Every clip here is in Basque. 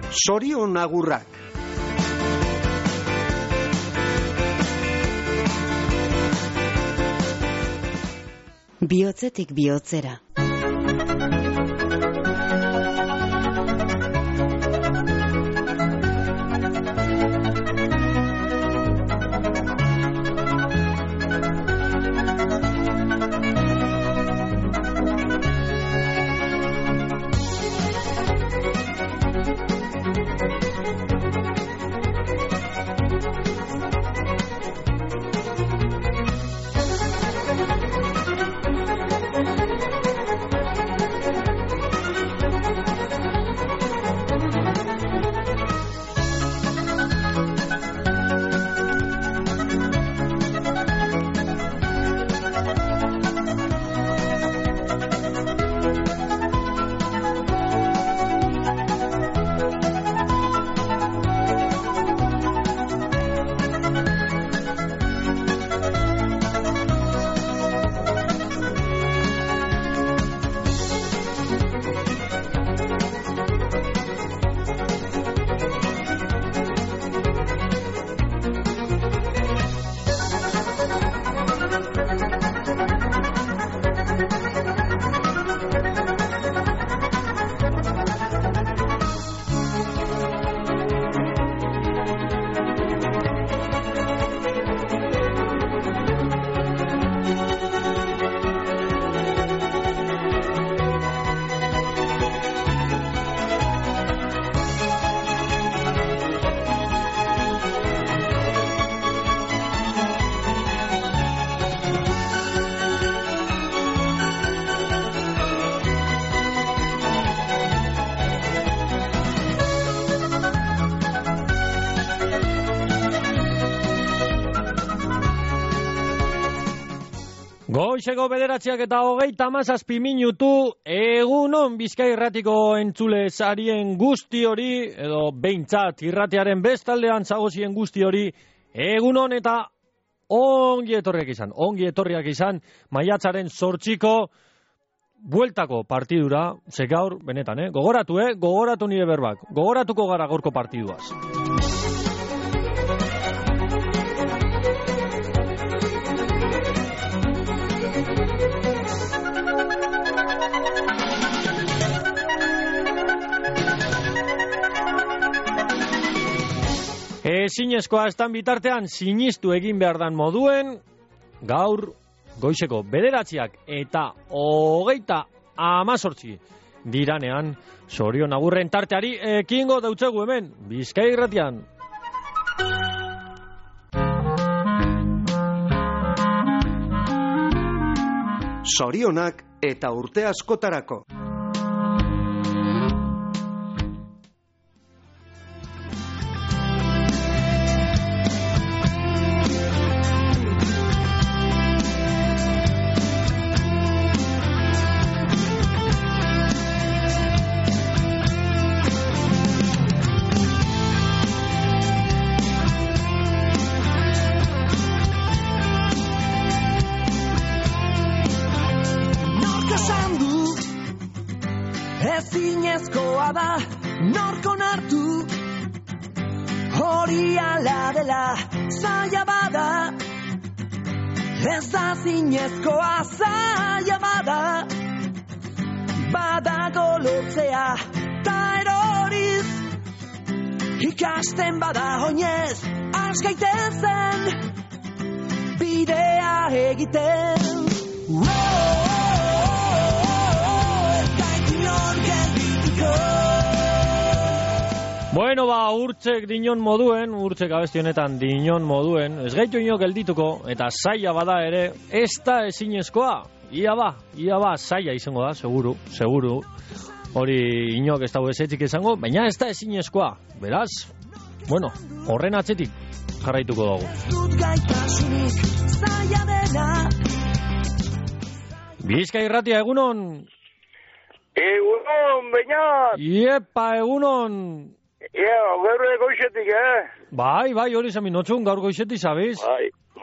Zorion agurrak. Bihotzetik bihotzera. Goizeko 9:27 minutu, egunon Bizkai Irratiko entzule sarien guzti hori, edo behintzat irratiaren bestaldean zagozien guzti hori, egunon eta ongi etorriak izan, maiatzaren 8ko bueltako partidura, ze gaur, benetan, gogoratu nire berbak, gogoratuko gara gaurko partiduaz. Ezinezkoa estan bitartean sinistu egin behar dan moduen, gaur goizeko 9:28 diranean, Zorion agurren tarteari ekingo dautzegu hemen, Bizkai Irratian. Zorionak eta urte askotarako. Ezinezkoa da, norko nartu, hori ala dela, zaila bada, ez da zinezkoa, zaila bada, badago lotzea, ta eroriz, ikasten bada oinez, askaiten zen, bidea egiten. Bueno, urtsek dinon moduen, urtsek abesti honetan dinon moduen, ez gaitu ino geldituko, eta zaila bada ere, ez da ezinezkoa, ia ba, zaila izango da, seguru, hori inok ez dago ezetzik izango, baina ez da ezinezkoa, beraz, bueno, horren atzetik jarraituko dugu. Bizkai Irratia, egunon? Egunon, Beñat! Iepa, egunon! Gaur goizetik, Bai, hori zami notxun, gaur goizetik, sabiz?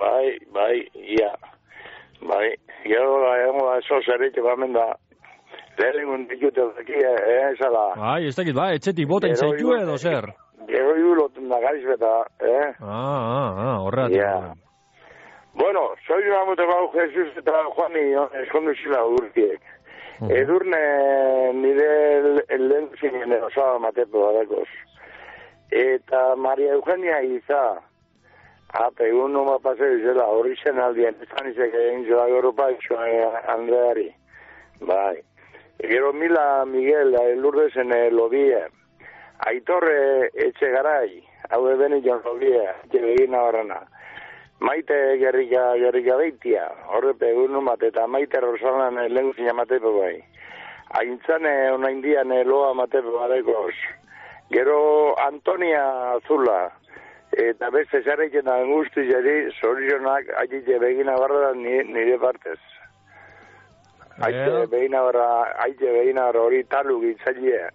Bai, ia. Bai, gero da, eso zerritu gamen da, Lehenengun ditute daki, esala. Bai, ez dakit, bai, etxetik boten zaitu edo zer. Gero lotun da gariz beta, horregatik. Ja. Bueno, soy una moto bau Jesus eta Juani eskondu zila urtiek. Edurne nire lehen zinen osaba matepo badakoz. Eta Maria Eugenia iza, egun noma paseo izela, hori zen aldien, ezan izek egin zela Europa Andreari. Bai. Gero Mila Miguel, Lourdezen lobie. Aitorre Etxegarai, hau ebeni jon lobie, etxegin nabarrana. Maite gerrika beitia, horrepe egun numat, eta Maite Rosalan lehen zina matepo bai. Aintzane onaindian loa matepo badekoz. Gero Antonia Azula, eta beste zareken angusti jari, zorizionak aitite begina barra nire partez. Aite begina barra hori talu gitzailea.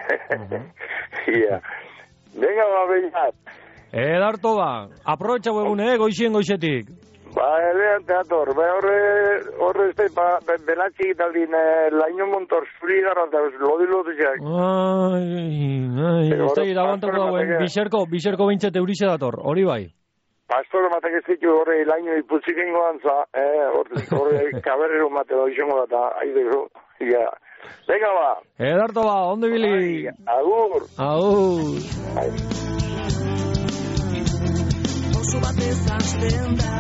Venga, ba, behinat. Edarto ba, aprovecha egune, goizien goizetik. Ba, elean teator, horre ez da, belatxik italdin, laino montor zuri gara, eta lodi-lodizak. Ez da, iraguantako dauen, biserko bintzete eurize dator, hori bai. Pastor matek ez ditu horre laino iputzik ingoan za, horre kaberrero mate da izango da, aideko, ja. Venga ba. Edarto ba, ondo ibili. Agur. Agur. Oso batez hasten da.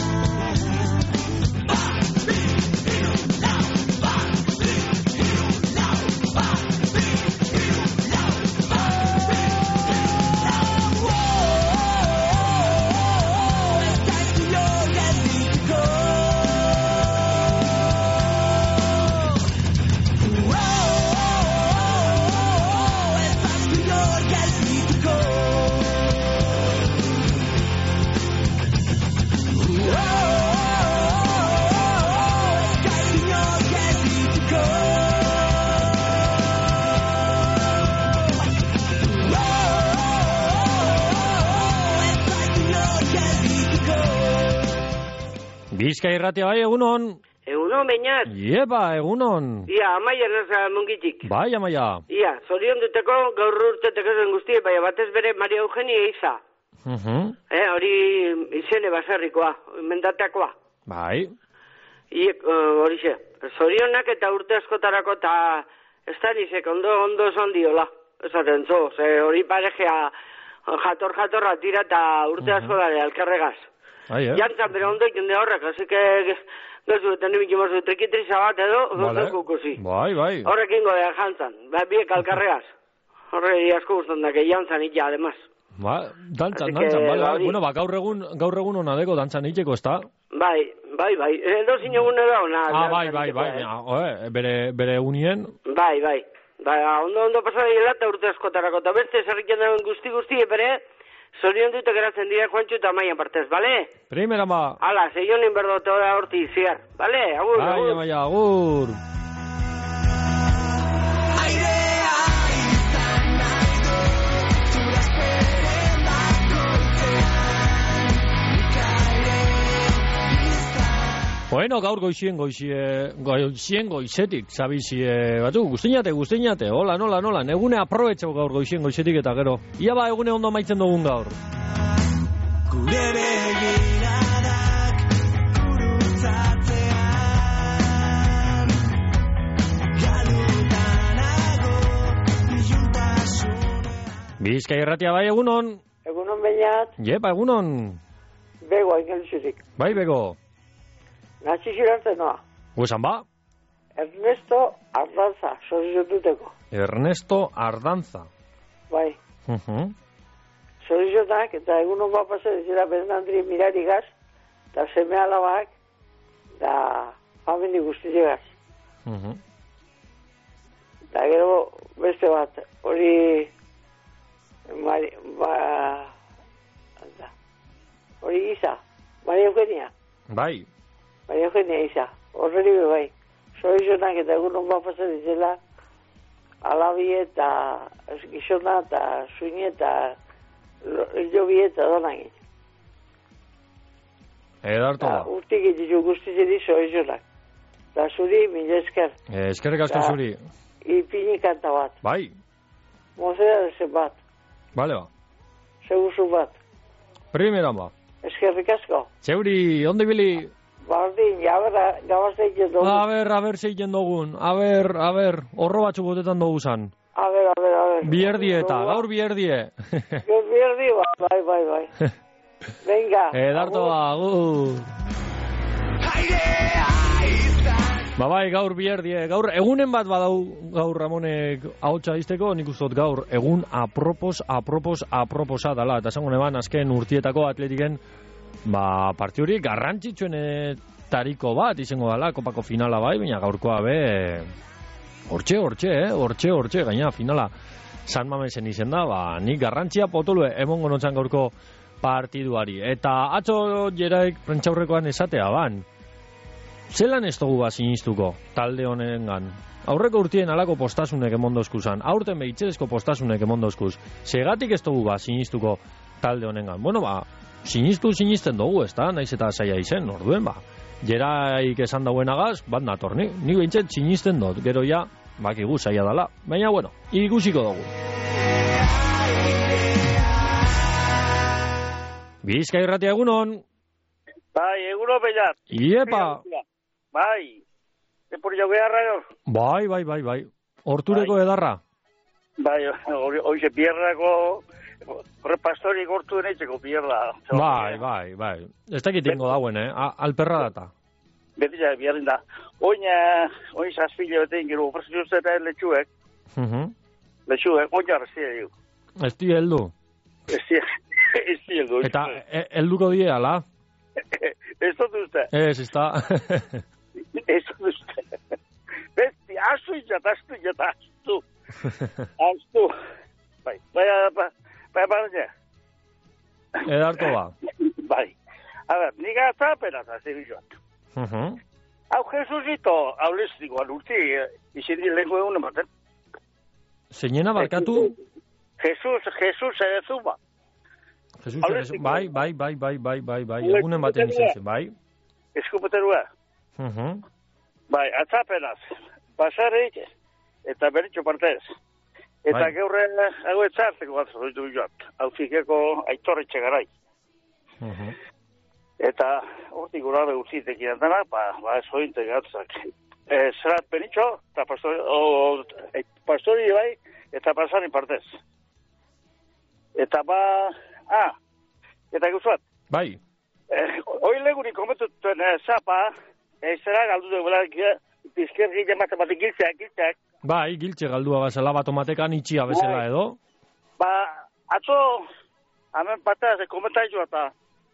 Bizkai irratia bai, egunon. Egunon, bainat. Iepa, egunon. Ia, Amaia naza mungitik. Bai, Amaia. Ia, zorion duteko gaur urteteko zen guztie, baina batez bere Maria Eugenia iza. Hori izene baserrikoa, mendatakoa. Bai. Hori ze, zorionak eta urte askotarako eta ez da nizek ondo esan diola. Esaten zo, hori parejea jatorra tira eta urte asko dare alkarregaz. Jantzan bere ondo ikende horrek, así que gezu eta nimikimos trikitriza bat edo, kukusi. Bai. Horrek ingo da jantzan, biek alkarregaz. Horre asko gustan da, que jantzan illa, además. Dantzan, bale. Bueno, gaur egun ona deko dantzan iteko, ez da? Bai. Edo zinegun edo ona. Bai. Bere egunien. Bai. Ondo pasada dira eta urte askotarako. Eta beste zerriken dauen guzti bere, zorion dute geratzen dira Juantxu eta Amaia partez, bale? Primera ma. Hala, zeionin berdote hori horti ziar, bale? Agur. Bai, Amaia, agur. Bueno, gaur goizien goizetik, zabizie, batu, guztiñate, hola, egune aprobetxau gaur goizien goizetik eta gero. Ia ba, egune ondo maitzen dugun gaur. Gure begiradak gurutzatzean galutanago iluntasunean. Bizkai irratia bai, egunon. Egunon bainat. Jepa, egunon. Bego, ingeltzutik. Bai, bego. Natzi zirarte noa. Guesan ba? Ernesto Ardanza, sorizotuteko. Ernesto Ardanza. Bai. Sorizotak, eta egunon bat pasa dizela Bernandri mirarigaz, eta seme alabak, da familia guztiegaz. Eta gero beste bat, hori Isa, Maria Eugenia. Bai. Maria Eugenia Isa, horreri bai. Sorizotak eta egunon bat pasa dizela, alabi eta gizona eta suini eta jobi eta donagin. Edartu da. Urtik ditu guztizeri sorizonak. Da zuri, mila esker. Eskerrik asko zuri. Ipini kanta bat. Bai, Mozera dezen bat. bale ba. Seguzu bat. Primeran ba. Eskerrik asko. Zeuri, ondo ibili? Bardin, gabazte egin dugu. A ber, zeiten dugun. A ber, horro batzu botetan dugu zan. A ber. Bierdie eta, gaur bierdie. Gaur bierdie, bai. Venga. Edarto agur. Bai, gaur bierdie. Gaur egunen bat badau gaur Ramonek ahotsa izteko, nik ustot gaur egun aproposa dala. Eta esango neban, azken urtietako atletiken partiuri garrantzitsuenetariko bat izango dala, kopako finala bai, baina gaurkoa be hortxe, gaina finala San Mamesen izen da, nik garrantzia potolue emongo notzan gaurko partiduari. Eta atzo jeraik prentxaurrekoan esatea ban, zelan ez dugu sinistuko talde honengan. Aurreko urtien alako postasunek emondozku zan, aurten behitzezko postasunek emondozkuz. Segatik ez dugu sinistuko talde honengan. Bueno, sinisten dugu, ez da, naiz eta zaila izen, orduen, jeraik esan dauenagaz, bat natorni. Ni behintzet sinisten dut, gero ja, bakigu zaila dala. Baina, bueno, ikusiko dugu. Bizkai Irratia egunon. Bai, eguno bellat. Iepa. Bai. Epur jau beharra gaur. Bai. Hortureko edarra. Bai, hoize bierrako repastori gortu deneitzeko bierra. Bai. Ez dakit ingo dauen, alperra data. Beti ja, bierrin da. Oin zazpile betein gero, ofrezio zeta letxuek. Letxuek, oin jarrezia diu. Ez di heldu. Ez di heldu. Eta helduko die, ala? Ez dut uste. Ez da. Ez dut uste. Besti, astu. Bai, baina. Edarto ba. Bai. A ver, niga zapera zibioak. Hau Jesusito, hau listikoan urti, izin di lengo egun ematen. Zeinena barkatu? Jesus erezu ba. Bai, egunen baten izan, bai. Eskupeterua. Bai, atzapenaz, basarik eta beritxo partez. Eta geurre hau etzarteko bat zoitu joat, hau fikeko aitorretxe garai. Eta hortik gurabe urzitek irantana, zointe gatzak. Zerat benitxo, eta pastori bai, eta pasari partez. Eta eta guzuat. Bai. Hoi leguri komentutuen zapa, zera galdu duela bizkerri jamaten giltzeak. Bai, giltze galdua bazela bat omatekan itxia bezala edo. Atzo, hemen pataz, komentaizu eta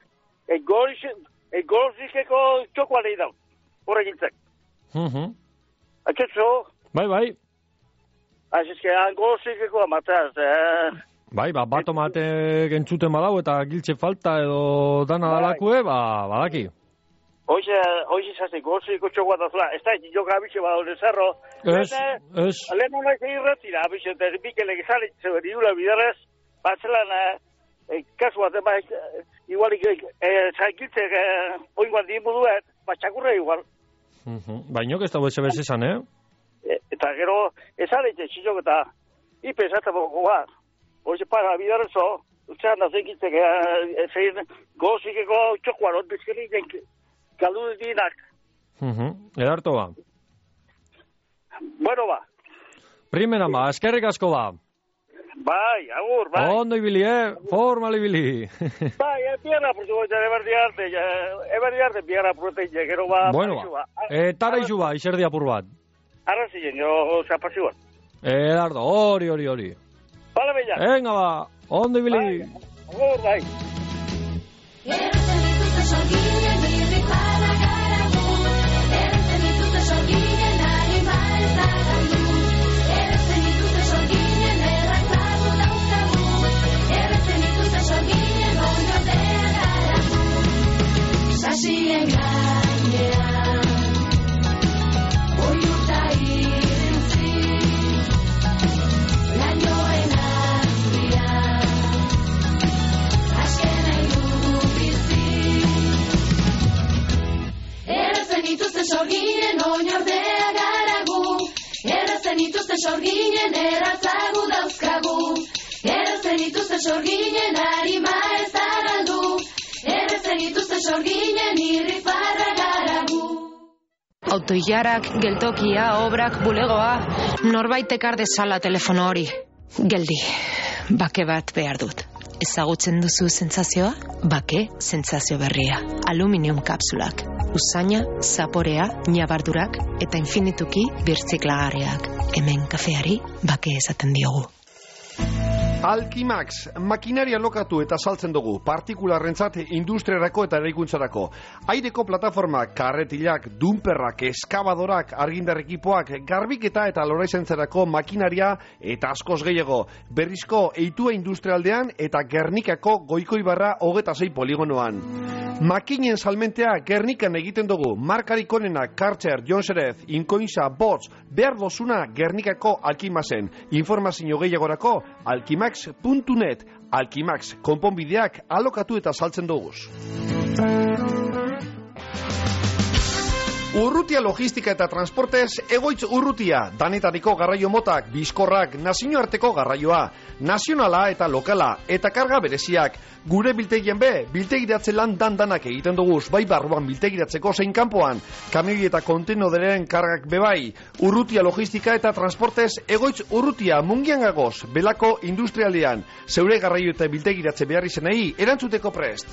egolzikeko txokoa lehi dau, horre giltzek. Atxotzo? Bai. Azizke, egolzikeko amataz, Bai, bat omatek entzuten badau eta giltze falta edo dana dalakue, badaki. Hoize zazen, goziko txokoa da zula. Ez da, joka abitxe badau lezarro. Ez. Lehen honak irratira, abitxe, eta bikele gizalitze beriula bidarrez, batzelan, kasu bat, igualik, zaikiltzek, oinguan dimu duet, batxakurra igual. Bainok ez da bez esan, Eta gero, ez alitze, txizok eta ipe esatzeko bat. Hoize para bidarrezo, utzean da zaikiltzek, zein gozikeko txokoa, not bizkeri, galdu dinak. Edarto ba. Bueno ba. Primera ba, eskerrik asko ba. Bai, agur, bai. Ondo ibili, formal ibili. Bai, bierra portugoita, eberdi arte bierra portugoita, gero ba. Bueno ba, tara izu ba, izerdi apur bat. Arrazien, jo, zapazioan. Edardo, hori. Bala bella. Venga ba, ondo ibili. Agur, bai. Sasien gainean oiuta irentzi lainoen azpian azken nahi dugu bizi dituzte sorginen erratzagu dauzkagu. Erretzen dituzte sorginen harima ez da galdu. Erretzen dituzte sorginen irrifarra garagu. Autoilarak, geltokia, obrak, bulegoa. Norbait ekar dezala telefono hori. Geldi, bake bat behar dut. Ezagutzen duzu sentsazioa? Bake sentsazio berria. Aluminium kapsulak. Usaina, zaporea, ñabardurak eta infinituki birtziklagarriak. Hemen kafeari bake esaten diogu. Alkimax, makinaria lokatu eta saltzen dugu, partikularrentzat industriarako eta eraikuntzarako. Aireko plataformak, karretilak, dumperrak, eskabadorak, argindar ekipoak, garbiketa eta loraizentzarako makinaria eta askoz gehiago. Berrizko eitua industrialdean eta Gernikako Goikoibarra 26 poligonoan. Makinen salmentea Gernikan egiten dugu, markarik onenak Karcher, Jonserez, Inkoinza, Bots, behar dozuna Gernikako Alkimaxen. Informazio gehiagorako alkimax.net, Alkimax, konponbideak alokatu eta saltzen duguz. Urrutia logistika eta transportez, Egoitz Urrutia, danetariko garraio motak, bizkorrak, nazioarteko garraioa, nazionala eta lokala, eta karga bereziak. Gure biltegien biltegiratze lan danak egiten duguz, bai barruan biltegiratzeko zein kanpoan, kamioi eta kontenoderen kargak bebai. Urrutia logistika eta transportez, Egoitz Urrutia, Mungian gagoz, Belako industrialdean, zeure garraio eta biltegiratze behar izenei, erantzuteko prest.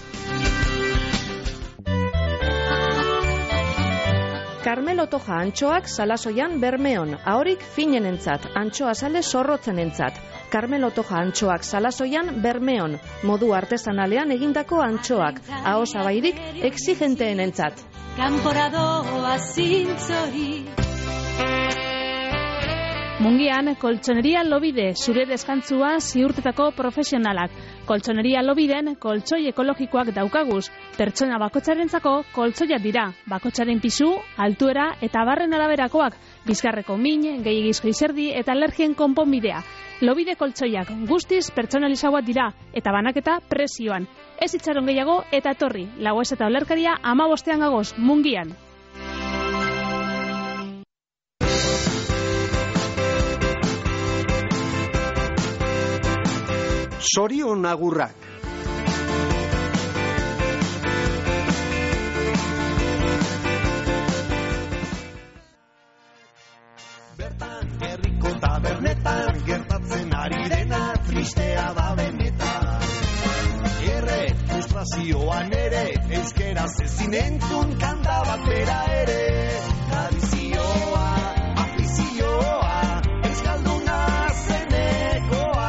Carmelo Toja antxoak Salasoian Bermeon, ahorik finenentzat, antxoa sale zorrotzenentzat. Carmelo Toja antxoak Salasoian Bermeon, modu artesanalean egindako antxoak, ahosabairik exigenteenentzat. Kanporadoa zintzori. Mungian, koltsoneria Lobide, zure deskantzua ziurtetako profesionalak. Koltsoneria Lobiden, koltsoi ekologikoak daukaguz. Pertsona bakotxarentzako koltsoia dira. Bakotxaren pisu, altuera eta barren araberakoak. Bizkarreko min, gehiagizko izerdi eta alergien konponbidea. Lobide koltsoiak guztiz pertsonalizagoak dira eta banaketa presioan. Ez itxaron gehiago eta etorri. Laguez eta olerkaria 15 gagoz, Mungian. Sorion agurrak. Bertan herriko tabernetan gertatzen ari dena tristea da benetan. Erre frustrazioan ere euskeraz ezin entzun kanta batera ere. Tradizioa, afizioa, euskalduna zenekoa.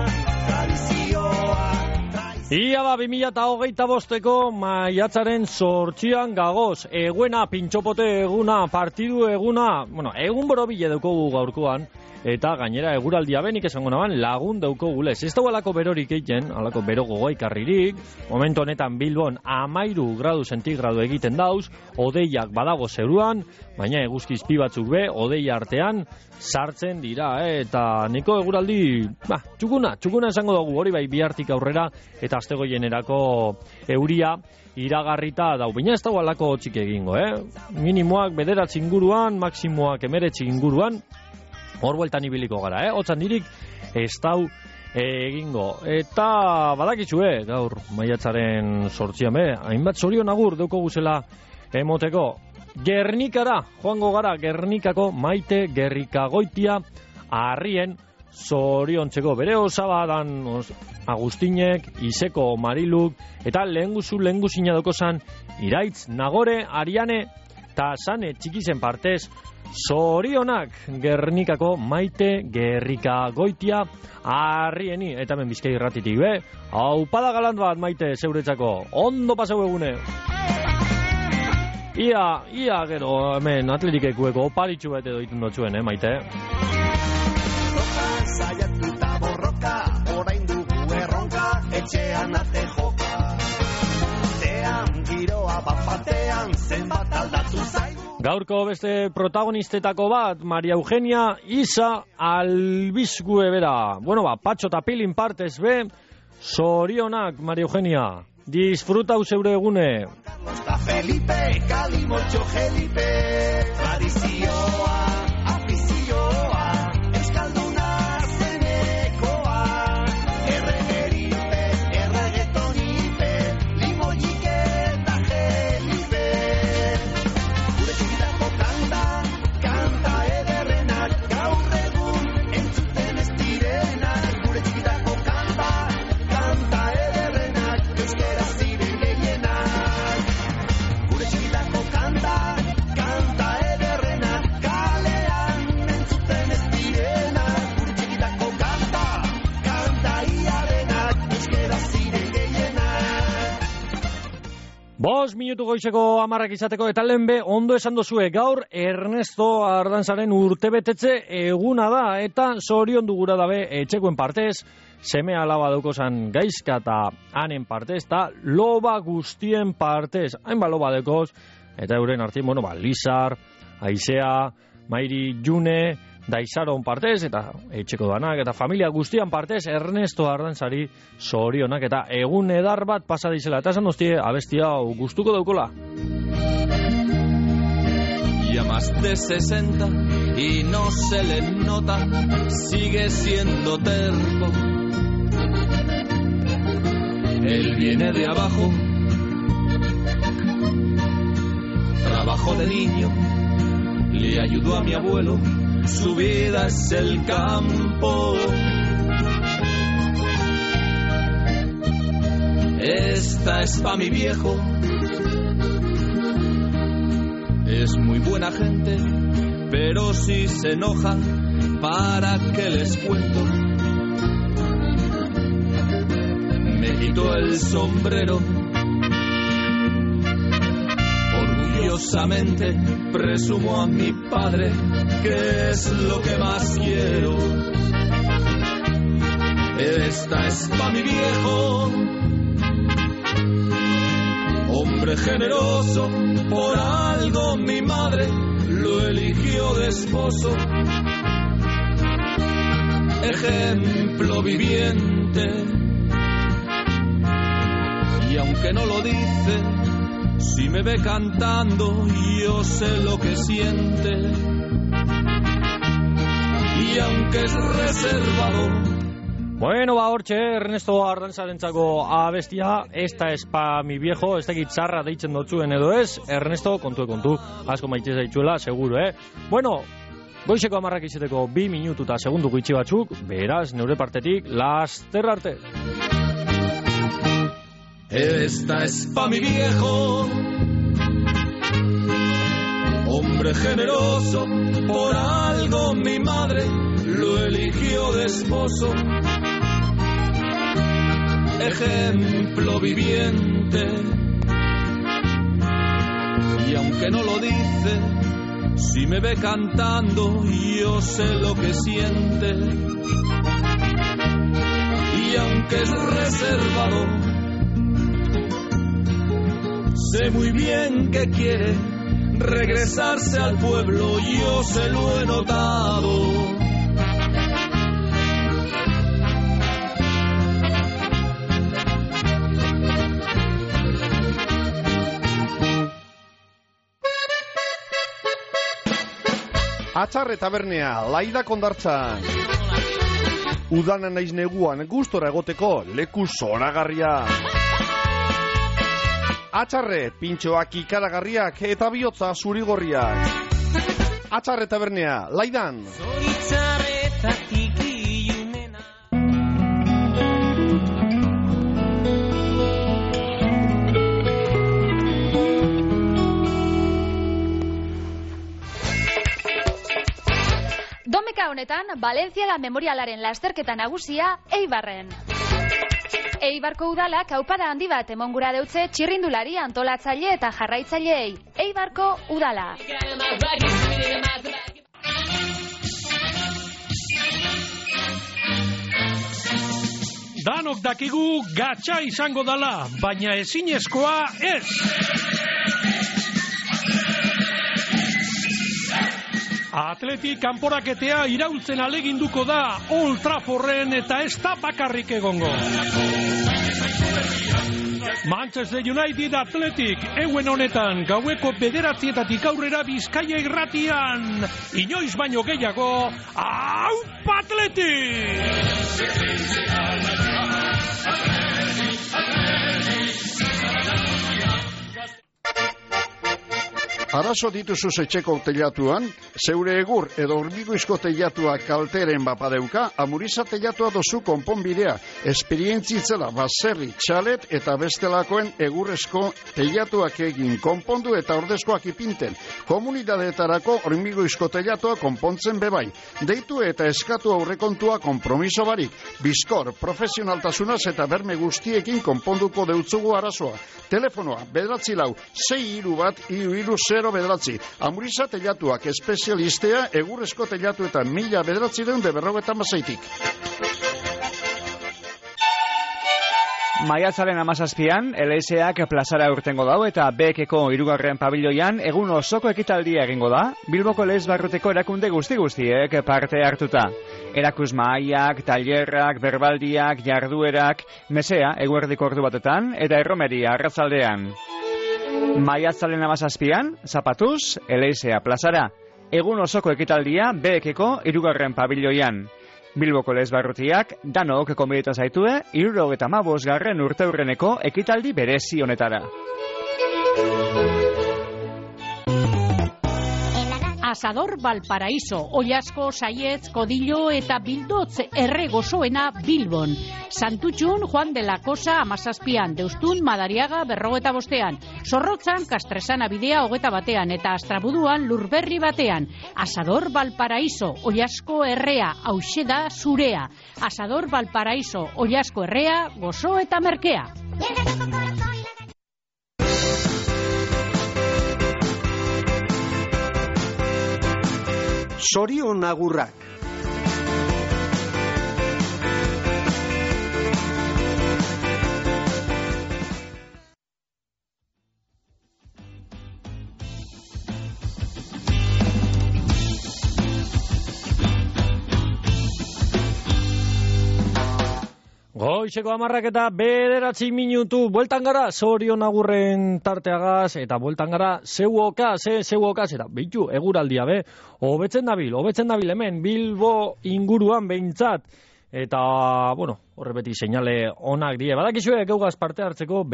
Ia ba, 2025ko maiatzaren 8 gagoz, eguena, pintxopote eguna, partidu eguna, egun borobile daukogu gaurkoan, eta gainera eguraldia benik esango naban lagun daukogulez. Ez da alako berorik egiten, alako bero gogoikarririk, momentu honetan Bilbon 13 gradu zentigradu egiten dauz, odeiak badago zeruan, baina eguzkiz pi batzuk be, odeia artean sartzen dira, eta niko eguraldi, txukuna esango dugu, hori bai bihartik aurrera, eta astegoienerako euria iragarrita dau, baina ez dago alako txik egingo, minimoak 9 inguruan, maksimoak 19 inguruan, hor bueltan ibiliko gara, hotzan dirik ez dau egingo. Eta badakitxue, gaur maiatzaren 8an hainbat zorion agur deuko guzela emoteko. Gernikara, joango gara, Gernikako Maite Gerrikagoitia harrien zoriontzeko. Bere osabadan Agustinek, Iseko Mariluk, eta lehengusina dokozan Iraitz, Nagore, Ariane, eta Sane txikizen partez, zorionak Gernikako Maite Gerrikagoitia harrieni, eta hemen Bizkai irratitik be. Aupada galant bat, Maite, zeuretzako, ondo pasau egune. Ia gero hemen atletikekueko oparitxu bat edo iten dotzuen, Maite? Zaiatuta borroka, orain dugu erronka, etxean ate joka. Tean giroa bapatean, zenbat aldatu zaigu. Gaurko beste protagonistetako bat, Maria Eugenia Isa Albizgue bera. Patxo eta pilin partez be, zorionak, Maria Eugenia. Disfrutau zeure egune. Carlos Felipe, Kalimotxo Felipe, tradizioa, afizioa, 5 minutu goizeko 10 izateko eta lehenbe ondo esan dozue gaur Ernesto Ardanzaren urtebetetze eguna da eta zorion dugura dabe etxekoen partez, seme alaba daukozan gaizka eta hanen partez eta loba guztien partez, hainba loba daukoz eta euren artin, Lizar, Aizea, Mairi, June, Daizaron partez eta etxeko danak eta familia guztian partez Ernesto Ardanzari zorionak eta egun edar bat pasa dizela eta esan doztie abestia gustuko daukola. Ya más de 60 y no se le nota, sigue siendo terco. Él viene de abajo, trabajo de niño, le ayudó a mi abuelo. Su vida es el campo. Esta es pa' mi viejo. Es muy buena gente, pero si se enoja, ¿para qué les cuento? Me quitó el sombrero. Orgullosamente presumo a mi padre que es lo que más quiero. Esta es pa' mi viejo, hombre generoso, por algo mi madre lo eligió de esposo. Ejemplo viviente, y aunque no lo dice, si me ve cantando, yo sé lo que siente. Y aunque es reservado. Bueno, hortxe, Ernesto Ardanzarentzako abestia, esta es pa mi viejo, ez dakit txarra deitzen dotzuen edo ez, Ernesto, kontu, asko maite zaitzuela, seguro, Bueno, goizeko 10 izeteko 2 minutu eta segundu gutxi batzuk, beraz, neure partetik, laster arte. Esta es pa' mi viejo, hombre generoso, por algo mi madre lo eligió de esposo. Ejemplo viviente, y aunque no lo dice, si me ve cantando, yo sé lo que siente. Y aunque es reservado, sé muy bien que quiere regresarse al pueblo, yo se lo he notado. Atxarre tabernea, Laida Kondartzan. Udana naiz neguan gustora egoteko leku zoragarria. Atxarre, pintxoak ikaragarriak eta bihotza zurigorriak. Atxarre tabernea, Laidan. Domeka honetan, Valentziaga Memorialaren lasterketa nagusia Eibarren. Eibarko udalak aupada handi bat emongura deutze txirrindulari antolatzaile eta jarraitzaileei. Eibarko udala. Danok dakigu gatxa izango dala, baina ezinezkoa ez. Atletik kanporaketea iraultzen aleginduko da Old Trafforden eta ez da bakarrik egongo. Manchester United Athletic euen honetan gaueko 9:00 aurrera Bizkaia irratian. Inoiz baino gehiago, Aupa Athletic! Arazo dituzuz etxeko teilatuan, zeure egur edo hormigoizko teilatua kalteren bapadeuka, Amuriza teilatua dozu konponbidea, esperientzitzela baserri, txalet eta bestelakoen egurrezko teilatuak egin konpondu eta ordezkoak ipinten. Komunidadeetarako hormigoizko teilatua konpontzen bebai. Deitu eta eskatu aurrekontua konpromiso barik. Bizkor, profesionaltasunaz eta berme guztiekin konponduko deutzugu arazoa. Telefonoa, 9-6-3-1-3-0 bederatzi. Amuriza teilatuak espezialistea egurrezko teilatu eta 1956. Maiatzaren 17an, LSAk plazara urtengo dau eta BEK-eko 3. pabiloian egun osoko ekitaldia egingo da, Bilboko lez barruteko erakunde guztiek parte hartuta. Erakus mahaiak, tailerrak, berbaldiak, jarduerak, mesea eguerdiko ordu batetan eta erromeria arratzaldean. Maiatzaren 17an, zapatuz, LSA plazara. Egun osoko ekitaldia BEK-eko 3. pabiloian. Bilboko lez barrutiak danok konbidatu zaitue 75. urteurreneko ekitaldi berezi honetara. Asador Valparaíso, Oilasko, Saietz, Kodillo eta Bildotz erre gozoena Bilbon. Santutxun, Juan de la Cosa 17an, Deustun, Madariaga 45an, Zorrotzan, Kastresana bidea 21an eta Astrabuduan Lurberri batean. Asador Valparaíso, Oilasko errea, hauxe da zurea. Asador Valparaíso, Oilasko errea, gozo eta merkea. Zorion agurrak. Goizeko 10 eta 9 minutu, bueltan gara zorion agurren tarteagaz, eta bueltan gara zeuokaz, eta bitu, eguraldia, hobetzen dabil hemen, Bilbo inguruan behintzat, eta, bueno, horre beti seinale onak die. Badakizue, geugaz parte hartzeko,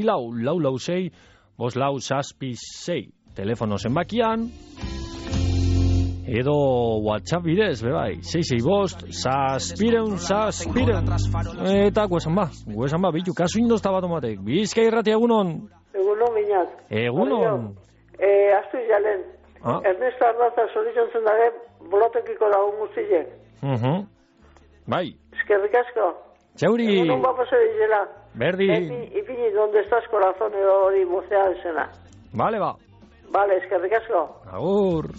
9-4-4-6-5-6, telefono zenbakian, edo WhatsApp bidez, bai, 665, zazpireun, eta guesan ba, bitu, kasu indozta bat omatek, Bizkai Irratia egunon? Egunon, minat. Egunon. Aztu jalen, Ernesto Ardaza zoritzen zen dage, bolotekiko dago guztiek. Bai. Eskerrik asko. Txauri. Egunon bapose dizela. Berdi. Ipini, donde estás corazón edo hori mozea esena. Vale, ba. Vale, eskerrik asko. Agur.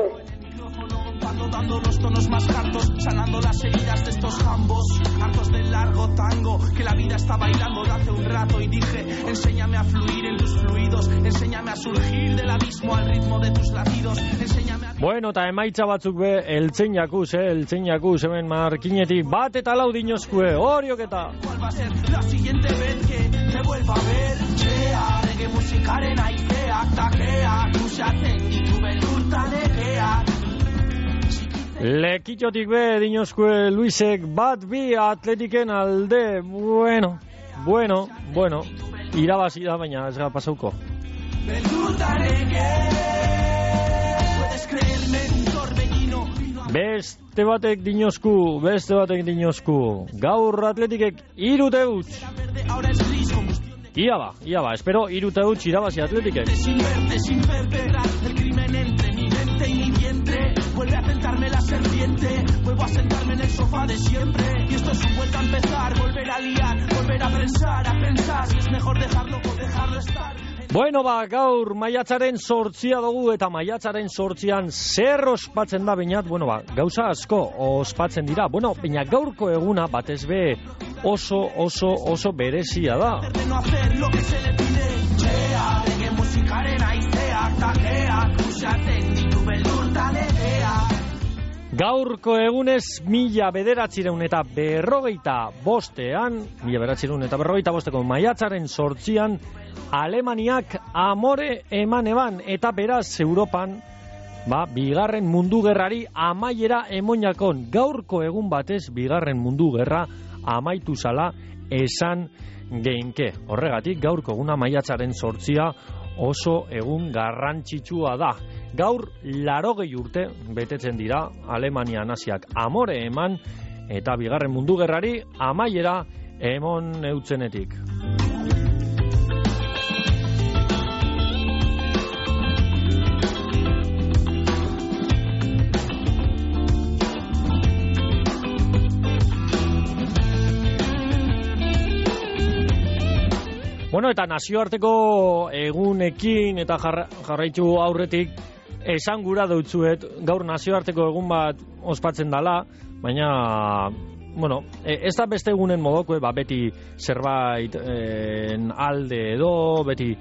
Dando los tonos más hartos, sanando las heridas de estos jambos, hartos del largo tango que la vida está bailando de hace un rato, y dije, enséñame a fluir en tus fluidos, enséñame a surgir del abismo al ritmo de tus latidos, enséñame a... Bueno, eta emaitza batzuk eltzen jakuz, hemen markinetik bat eta lau dinozkue, horioketa. ¿Cuál va a ser la siguiente vez que te vuelva a ver? Txea, reggae musikaren aizeak takea, kusatzen ditu beldurta legeak. Lekitxotik dinozkue Luisek bat bi Atletiken alde. Bueno, irabazi da, baina ez gara pasauko. Beste batek dinozku. Gaur Atletikek 3-0. Ia ba, espero 3-0 irabazi Atletikek. Sin vertebrar el crimen entre mi mente y mi vientre. Vuelve a tentarme la serpiente, vuelvo a sentarme en el sofá de siempre. Y esto es un vuelta a empezar, volver a liar, volver a pensar si es mejor dejarlo o dejarlo estar. Bueno, gaur maiatzaren 8 dugu, eta maiatzaren 8an zer ospatzen da bainat, gauza asko ospatzen dira. Baina gaurko eguna batez be oso berezia da. Gaurko egunez 1945 maiatzaren 8an Alemaniak amore eman eta beraz Europan bigarren mundu gerrari amaiera emoinakon. Gaurko egun batez bigarren mundu gerra amaitu zala esan geinke. Horregatik gaurko eguna maiatzaren 8 oso egun garrantzitsua da. Gaur 80 urte betetzen dira Alemania naziak amore eman eta Bigarren Mundu Gerrari amaiera emon eutzenetik. Bueno, eta nazioarteko egunekin eta jarraitu aurretik esan gura deutzuet, gaur nazioarteko egun bat ospatzen dala, baina, bueno, ez da beste egunen modoko, beti zerbait alde edo, beti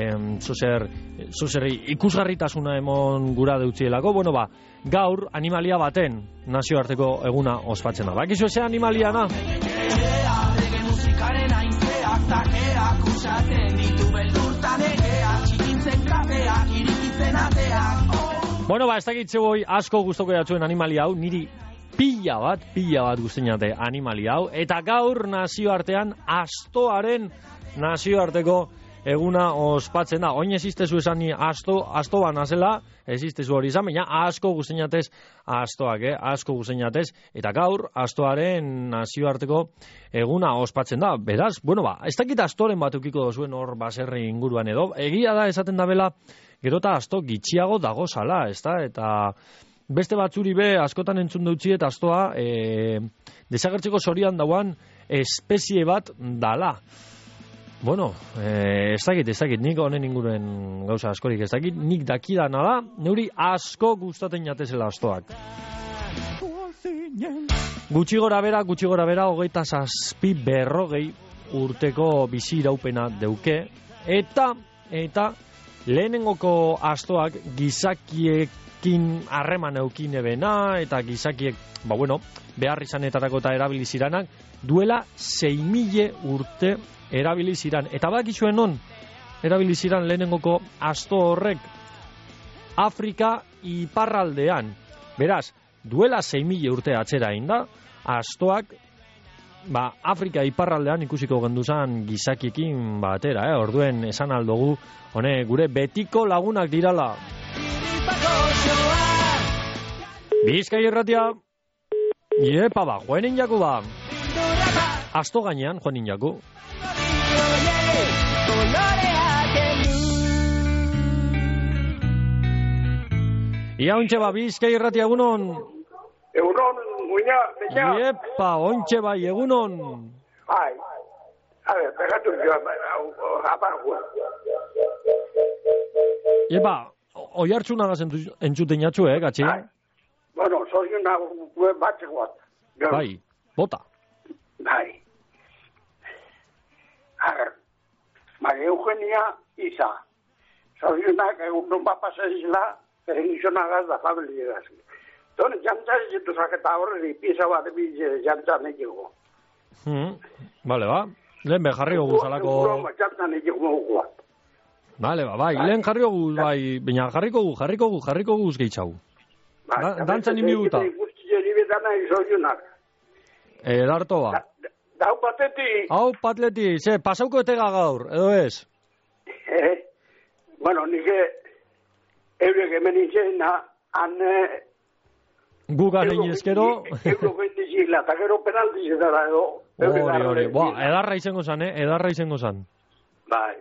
zuzer ikusgarritasuna emon gura deutzielako, bueno, gaur animalia baten nazioarteko eguna ospatzen da. Bakizu eze animalia da? Takeak usaten ditu beldurtan egeak, txikintzen kateak, irikitzen ateak. Bueno, ez dakitze boi asko gustoko jatzuen animalia hau, niri pila bat guztiñate animalia hau, eta gaur nazioartean astoaren nazioarteko eguna ospatzen da. Oin existezu esan ni asto banazela, existezu hori izan, baina asko guztiñatez astoak, asko guztiñatez, eta gaur astoaren nazioarteko eguna ospatzen da. Beraz, bueno, ez dakit astoren bat eukiko dozuen hor baserri inguruan edo, egia da esaten da bela, gero eta asto gitxiago dago zala, eta beste batzuri be askotan entzun dutzi eta astoa desagertzeko zorian dauan espezie bat dala. Bueno, ez dakit, nik honen inguruen gauza askorik ez dakit, nik dakidana da, neuri asko gustaten jatezela astoak. Gutxi gora bera, 27 urteko bizi iraupena deuke, eta lehenengoko astoak gizakiekin harreman eukin ebena, eta gizakiek, behar izanetarako eta erabiliziranak, duela 6.000 urte erabiliziran. Eta bakizuen non erabiliziran lehenengoko asto horrek Afrika iparraldean. Beraz, duela 6.000 urte atzera inda, astoak Afrika iparraldean ikusiko genduzan gizakiekin batera, orduen esan aldogu, gure betiko lagunak dirala. Bizkai Irratia, iepa joanen jaku asto gainean joanen jaku. Ia ontxe Bizkai Irratia, egunon? Egunon, muina, peña. Iepa, ontxe egunon. Ai, a ver, pegatu apago. Iepa, oi hartzunagaz entzuten jatzu, gatxi? Bueno, zorguna batzegoat. Bai, bota. Bai. A ver, María Eugenia Iza. Zorgunak egun bat pasazizela, perengizionagaz da familiagaz. Don, jantzari zituzak eta horreri pisa bat jantzan egiko. Vale, lehen jarriko guzalako... Jantzan egiko bat. Vale, lehen jarriko guz, baina jarriko guz gehiago. Dantzan inbiguta. Edarto ba. Hau pateti. Hau patleti, pasauko etega gaur, edo ez? Bueno, nike eurek hemen izena, Gugan egin ezkero... Euro gentizila, eta gero penalti zetara edo... Hori, edarra izango zan, edarra izango zan. Bai.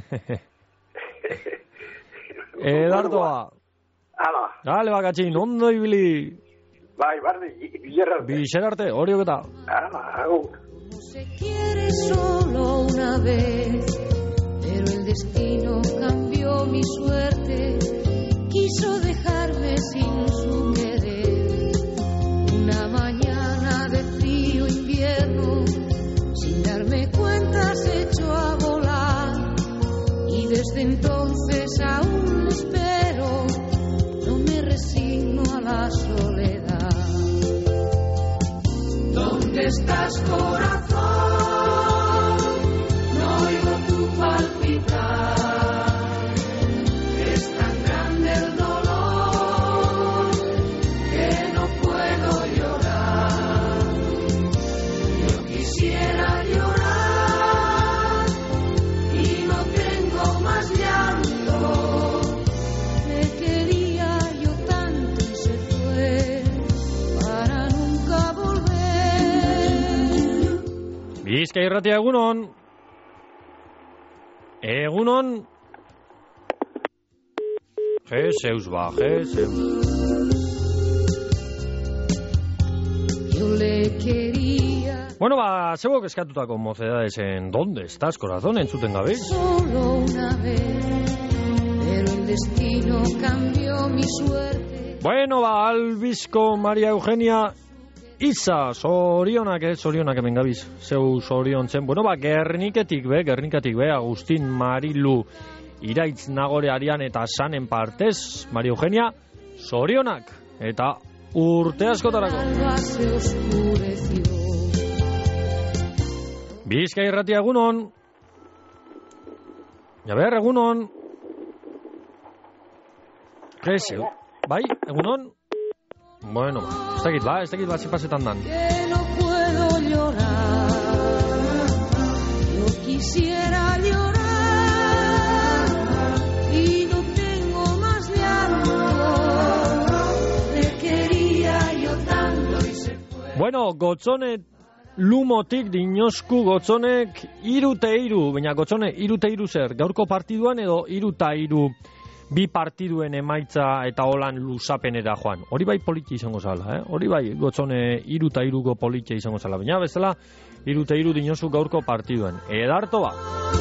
Edartoa. Hala. Dale, bakatxin, ondo ibili. Bai, barri, bizerarte. Bizerarte, hori oketa. Hala, agur. Se quiere solo una vez, pero el destino cambió mi suerte, quiso dejarme sin su querer. Una mañana de frío invierno, sin darme cuenta se echó a volar, y desde entonces aún espero, no me resigno a la soledad. ¿Dónde estás, corazón? No oigo tu palpitar. Es tan grande el dolor que no puedo llorar. Yo quisiera llorar y no tengo más llanto Bizkai Irratia, egunon. Egunon. Jezeus ba, Jezeus. Bueno, zeuok eskatutako mocedades en ¿Dónde estás, corazón? Entzuten gabe. Solo una vez, pero el destino cambió mi suerte. Bueno, albizko Maria Eugenia Isa, zorionak hemen gabiz, zeu zoriontzen. Bueno, Gernikatik be, Agustin Marilu Iraitz Nagore Arian eta Sanen partez, Maria Eugenia, zorionak eta urte askotarako. Bizkai Irratia, egunon. Jaber, egunon. Gezeu. Bai, egunon. Bueno, ez dakit bat zipazetan dan. Que no puedo llorar, yo quisiera llorar y no tengo más llanto, le quería yo tanto y se fue. Bueno, Gotzone Lumotik dinosku Gotzonek 3-3, baina Gotzone 3-3 zer, gaurko partiduan edo 3-3 bi partiduen emaitza eta holan luzapenera joan. Hori bai politia izango zala, Hori bai Gotzone 3-3ko politia izango zala. Baina bezala 3-3 dinosu gaurko partiduen. Edarto ba.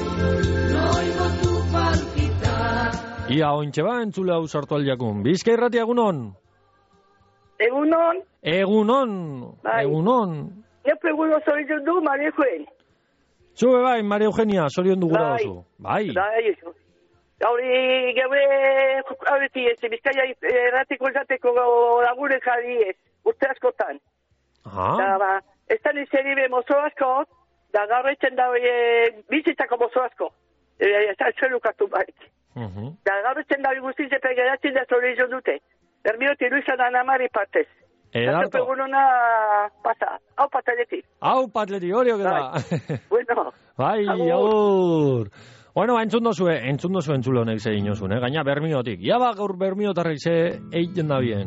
Ia ointxe ba, entzule hau sartu aldiakun. Bizkai Irratia, egunon. Egunon. Egunon. Bai. Egunon. Nepe egunon zorion du, Maria Eugenia. Zube bai, Maria Eugenia, zorion du gura oso. Bai. Gauri geure aurreti ez, Bizkaia Irratiko izateko lagure jarri ez, urte askotan. Da, ez da nizeribe mozo asko, da gaur etzen da bizitzako mozo asko. Ez da zelukatu barik. Da gaur etzen da guztiz epegeratzen da zorion dute. Bermioti Luisa da namari partez. Edarto. Egunona pasa, hau pataleti. Hau pataleti, hori okera. Bueno. Bai, agur. Bueno, entzun dozue entzule honek ze inozun, gaina Bermiotik. Ia gaur Bermiotarrek ze eiten da bien.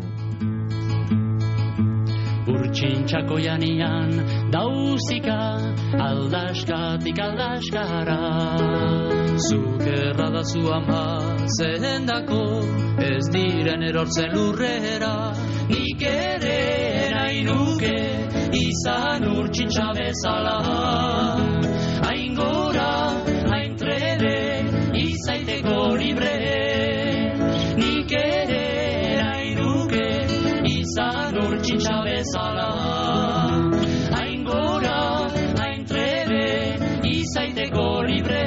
Urtsintxako janian dauzika aldaskatik aldaskara. Zukerra da zu ama zendako ez diren erortzen lurrera. Nik ere nahi nuke izan urtsintxa bezala. Hain gora, hain trebe, izaiteko libre. Nik ere nahi nuke izan urtsintxa bezala. Hain gora, hain trebe, izaiteko libre.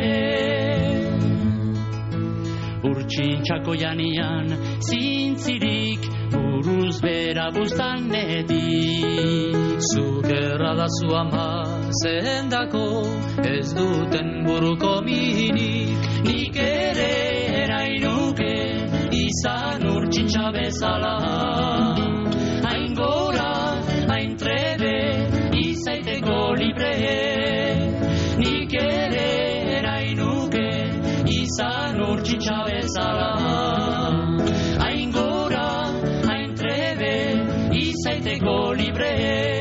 Urtsintxako janian zintzirik buruz bera buztanetik. Zukerra da zu ama zendako ez duten buruko minik. Nik ere nahi nuke izan urtsintxa bezala. Hain gora, hain trebe, izaiteko libre. Nik ere nahi nuke izan urtsintxa bezala. Hain gora, hain trebe, izaiteko libre.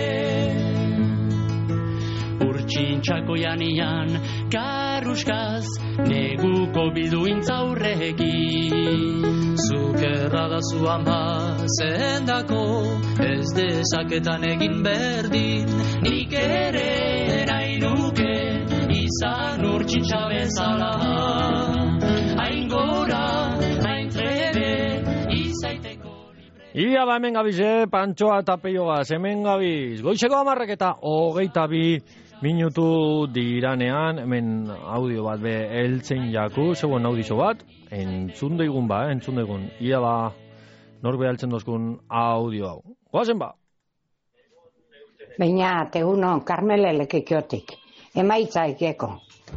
Urtsintxako janian karruskaz neguko bilduintzaurrekin. Zukerra da zu ama zendako ez dezaketan egin berdin. Nik ere nahi nuke izan urtsintxa bezala. Hain gora, hain trebe, izaiteko. Ia ba hemen gabiz, Pantxoa eta Peiogaz, hemen gabiz. Goizeko 10 eta 22 minutu diranean, hemen audio bat be heltzen jaku, zegoen audio bat, entzun daigun ba, entzun daigun. Ia ba, norbe heltzen dozkun audio hau. Goazen ba? Baina, teguno, Karmele lekikiotik. Emaitza ikeko.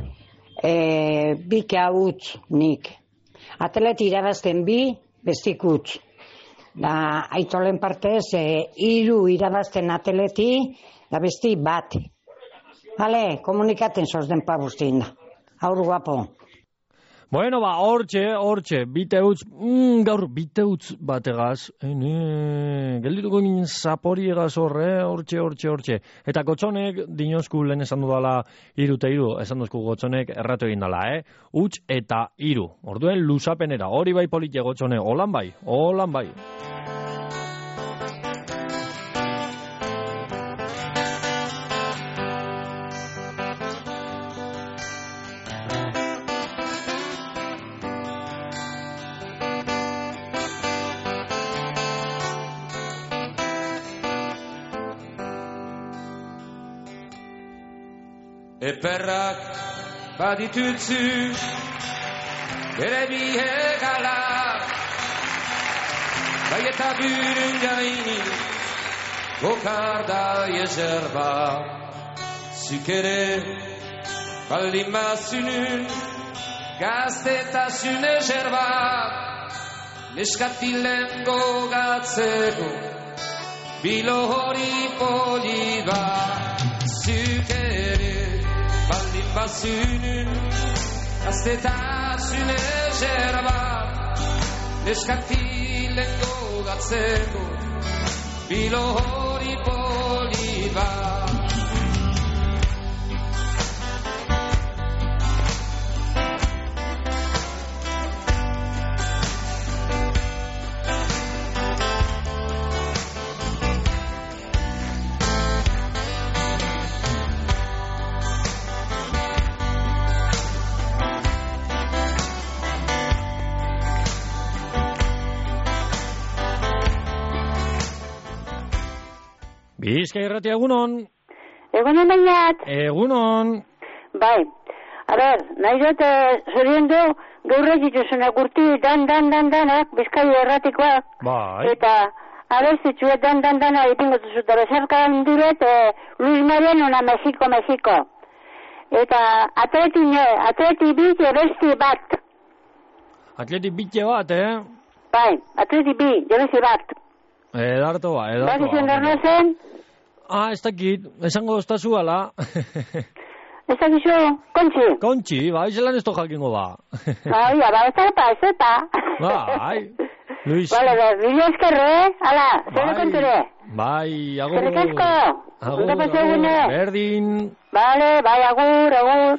Bike hautz nik. Atleti irabazten bi, bestik utz. Da, aitolen partez, 3 irabazten atleti, da besti bat. Vale, komunikaten soz den pabuztin da. Aur guapo. Bueno, hortxe, bite utz, gaur bite utz bategaz, geldituko ginen zaporiegaz hortxe. Eta gotzonek, dinozku lehen esan dudala 3 eta 3, esan duzku gotzonek erratu egin dala, Utz eta 3. Orduen luzapenera, hori bai politia gotzone, holan bai. Eperrak baditutzu bere bihegalak bai eta bürün gaini bokarda jezerba zuk ere baldin bazunun gaztetasun ezerba neskatilen gogatzeko bilo hori poli bat zuk ere baldin bazunun gaztetasun ezerba neskatilen gogatzeko bilo hori poli bat Bizkai Irratia, egunon. Egunon bainat. Egunon. Bai. A ber, nahi dut zoriendu gaur egituzunak urti danak Bizkai Irratikoak. Bai. Eta abestitxuet dana ipingotu zuten bezarkan duret Luis Mariano Mexiko. Eta atleti bite besti bat. Atleti bite bat, Bai, atleti besti bat. Edarto ba. Bat izan dernozen? Ez dakit, esango estazu ala. Ez dakizu, Kontxi, bai, zelan ez to jakingo ba. Bai, ez eta. Bai, Luis. Bale, bile eskerre, ala, zere konture. Bai, agur. Zerek esko. Agur, berdin. Bale, bai, agur.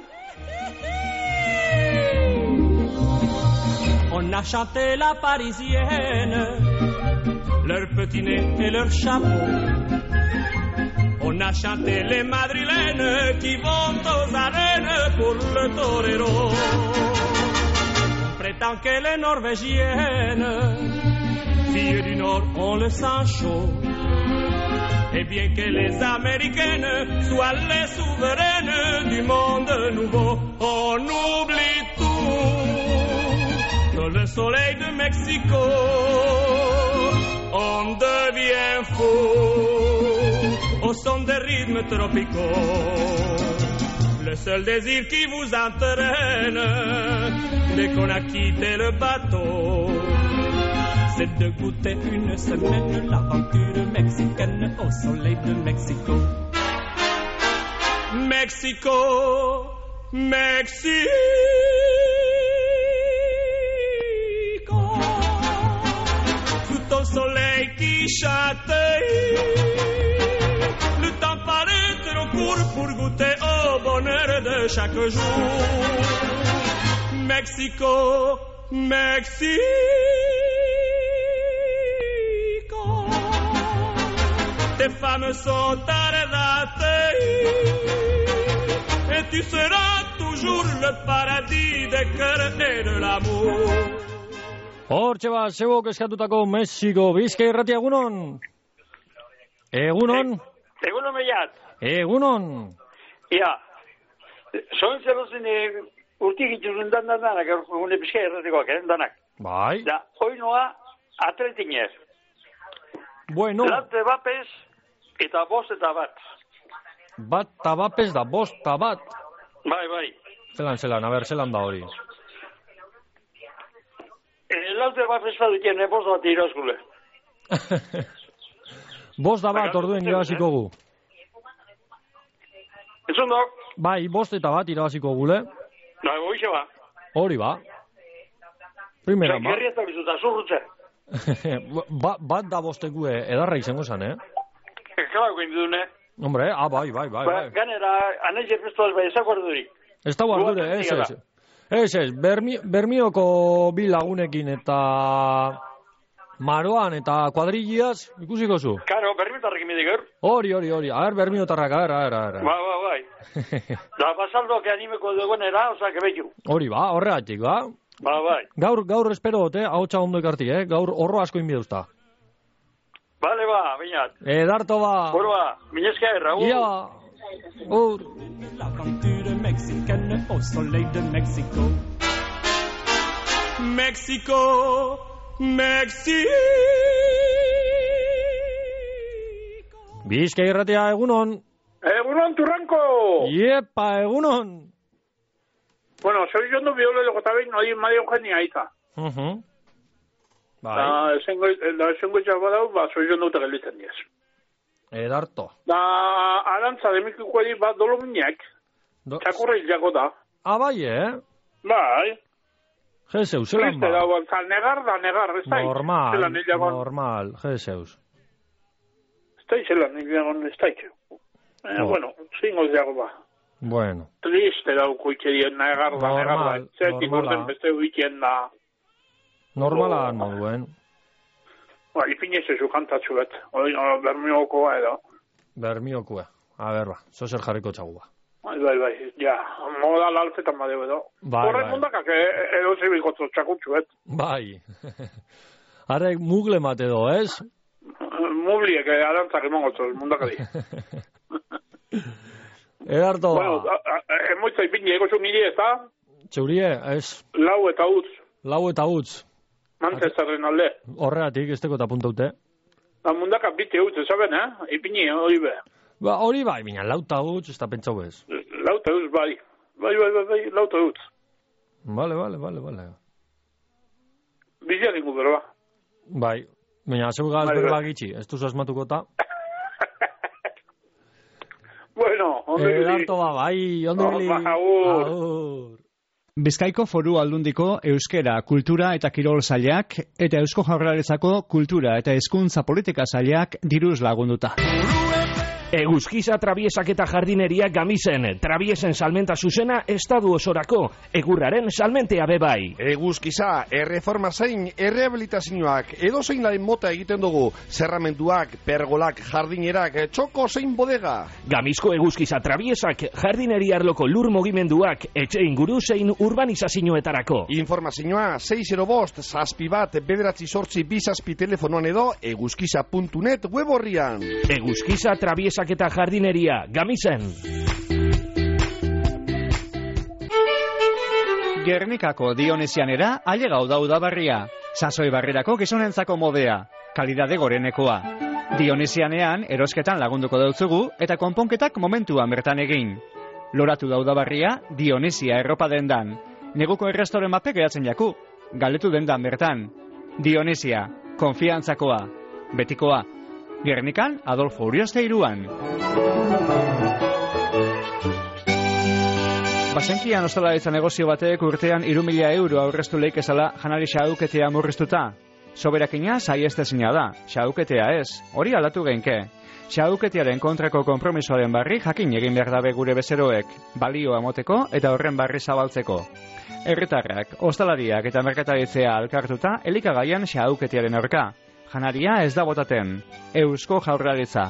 On a chanté la parisienne, leur petit nez et leur chapeau. On a chanté les madrilènes qui vont aux arènes pour le torero. On prétend que les norvégiennes, filles du nord, ont le sang chaud. Et bien que les américaines soient les souveraines du monde nouveau, on oublie tout. Dans le soleil de Mexico, on devient fou au son des rythmes tropicaux. Le seul désir qui vous entraîne dès qu'on a quitté le bateau, c'est de goûter une semaine l'aventure mexicaine au soleil de Mexico. Mexico. Sous ton soleil qui châtaille, le temps paraît trop court pour goûter au bonheur de chaque jour. Mexico. Tes femmes sont arrêtées et tu seras toujours le paradis des cœurs et de l'amour. Hortxe ba, zebok eskatutako Mexiko, Bizkai Irratia, egunon? Egunon? Egunon meiat. Egunon? Ia, soen zelozen urtik ituzun danak, egune Bizkai Irratikoak, danak. Bai. Da, oinoa atletinez. Bueno. Lante bapez eta bost eta bat. Bat tabapez da, bost tabat. Bai. Zelan, a ber, zelan da hori. Laute bapez badukien, bost bat irazgule. Bost da bat orduen irabaziko gu. Entzun dok? Bai, bost eta bat irabaziko gule. Bai, hoxe ba. Hori ba. Primera ama. Gerri eta bizuta, zurrutze. Bat da bostekue edarra izango zan, Claro, indune. Hombre, bai. Ganera, anaiz erpestu alba ezako arduri. Ez da ardure, ez. Bermioko bi lagunekin eta Maroan eta kuadrilliaz, ikusiko zu? Karo, bermiotarrekin midik, Hori. A ver, bermiotarrak, a ver. Bai. Da, basaldoak animeko dugunera, osak ebetu. Hori horregatik, Bai. Gaur espero dut, ahotsa ondo ikarti, gaur horro asko inbideuzta. Vale, bainat. Edarto Horba, minezka Raúl. Ia, La aventure mexicaine au soleil de Mexico. Mexico. Bizkai irratia, egunon. Egunon, Turranko. Iepa, egunon. Bueno, soy yo no violo de Gotabein, no hay María Eugenia Iza. Bai. Esengo txabadau, soy yo no te gelitzen diez. Edarto. Arantza de Mekikoari bat dolominak. Txakurra hilako da. Bai, Bai. Jezeus, zelan ba. Negar, ez da. Normal, Jezeus. Ez da izelan, ez da. Bueno, zingoz dago ba. Bueno. Triste dauko itxerien, negar da. Zertik urten beste huitien da. Normala moduen. Ipinez ezu kantatxu bet. Bermiokoa edo. Bermiokoa. A ver, zozer jarriko txagu ba. Bai, ja. Modal alfetan badeu edo. Horrek mundakak edo zibikotzo txakutxu bet. Bai. Arrek mugle mate edo, ez? Mugliek arantzak emongotzo, mundakari. Edarto ba. Bueno, emoitza ipini egozu nire, ez da? Txeurie, ez. Lau eta utz. Manchesterren alde. Horregatik, ez teko eta puntaute. Mundaka bite utz, ezaben, Ipini, hori be. Hori bai, bina, lauta utz, ez da pentsau ez. Lauta utz, bai. Bai, lauta utz. Vale. Bizia ningu berba. Bai, bina, zeu gaz berba gitxi, ez duzu asmatuko ta. Bueno, ondo Edarto ba, bai, ondo Agur. Bizkaiko Foru Aldundiko Euskera, Kultura eta Kirol Sailak eta Eusko Jaurlaritzako Kultura eta Hezkuntza Politika Sailak diruz lagunduta. Eguzkiza Trabiesak eta Jardineria Gamisen, Trabiesen salmenta zuzena estadu osorako, egurraren salmentea bebai. Eguzkiza, erreforma zein, errehabilitazioak, edo zein laren mota egiten dugu, zerramentuak, pergolak, jardinerak, txoko zein bodega. Gamizko Eguzkiza Trabiesak, Jardineria arloko lur mugimenduak, etxe inguru zein urbanizazioetarako. Informazioa 605 7 telefonoan edo eguzkiza.net web horrian. Eguzkiza Trabiesak eta Jardineria, Gamisen. Gernikako Dionesianera ailegau da udabarria. Sasoi barrerako gizonentzako modea. Kalidade gorenekoa. Dionesianean erosketan lagunduko dautzugu eta konponketak momentuan bertan egin. Loratu da udabarria Dionesia erropa dendan. Neguko errestoren mape geratzen jaku. Galdetu dendan bertan. Dionesia, konfiantzakoa. Betikoa. Gernikan, Adolfo Urioste 3an. Basenkian ostalaritza negozio batek urtean 3.000 euro aurreztu leik ezala janari xauketea murriztuta. Soberakina saiestezina da, xauketea ez, hori aldatu genke. Xauketearen kontrako konpromisoaren barri jakin egin behar dabe gure bezeroek, balioa moteko eta horren barri zabaltzeko. Herritarrak, ostalariak eta merkataritzea alkartuta elikagaian xauketearen aurka. Janaria ez da botaten. Eusko Jaurlaritza.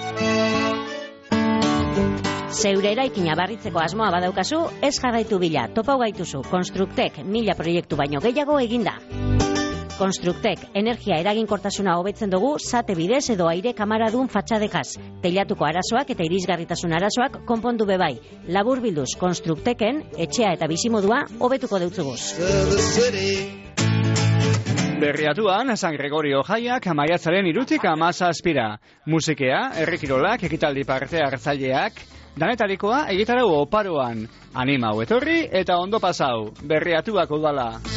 Zeure eraikina barritzeko asmoa badaukazu, ez jarraitu bila, topau gaituzu. Konstruktek 1000 proiektu baino gehiago eginda. Konstruktek energia eraginkortasuna hobetzen dugu zate bidez edo aire kamaradun fatxadekaz. Teilatuko arazoak eta irisgarritasun arazoak konpondu bebai. Labur bilduz, Konstrukteken etxea eta bizimodua hobetuko deutzuguz. Berriatuan, San Gregorio jaiak maiatzaren 3 17. Musikea, herrikirolak, ekitaldi parte hartzaileak, danetarikoa egitarau oparoan. Animau etorri eta ondo pasau. Berriatuak udala.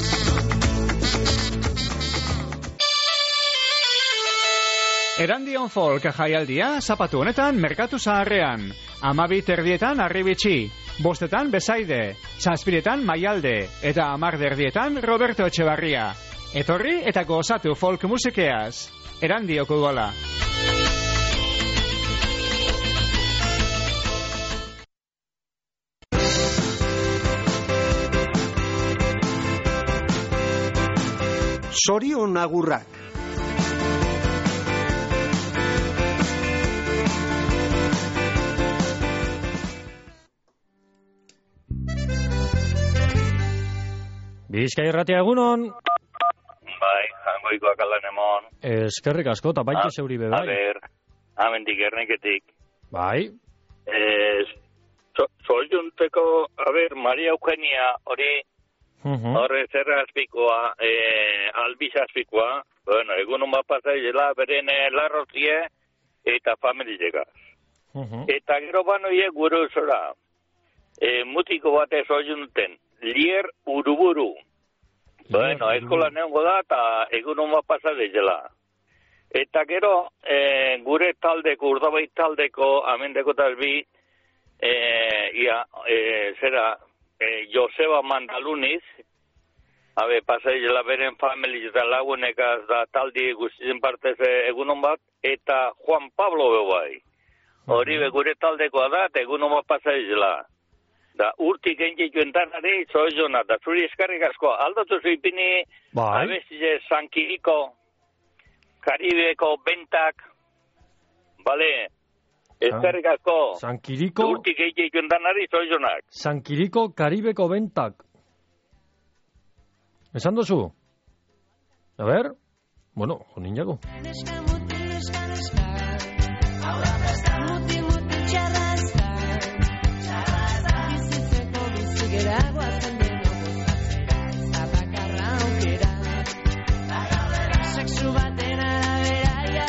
Erandion Folk jaialdia zapatu honetan Merkatu Zaharrean. 12:00 Arribitxi, 5:00 Besaide, 7:00 Maialde eta 10:00 Roberto Etxebarria. Etorri eta gozatu folk musikeaz. Erandioko gola. Sorion agurrak. Bizkai Irratia egunon. Bai, jangoikoak aldan emon. Eskerrik asko, eta baita zeuri be, bai. A ber, amendik erniketik. Bai. Soiunteko, a ber, Maria Eugenia hori, horre zerra azpikoa, albiz azpikoa, bueno, egunon bat pasaizela, beren larrozie eta familiegaz. Eta gero banoie gure usora, mutiko batez soiunten, Lier Uruburu. Bueno, eskola neongo da, eta egunon bat pasaizela. Eta gero, gure taldeko, Urdabait taldeko, amendeko talbi, Joseba Mandaluniz, pasaizela beren familiz da lagunekaz da taldi guztien partez egunon bat, eta Juan Pablo bebai. Hori gure taldekoa da, eta egunon bat pasaizela. Da urtik entzituen danari, zoizona, da zuri eskarrik asko, aldatu zuipini, abestize Sankiriko, Karibeko bentak, bale, eskarrik asko. Sankiriko. Urtik entzituen danari, zoizonak. Sankiriko, Karibeko bentak. ¿Esan dozu? A ver, bueno, jonin jago. Sexu baten arabera,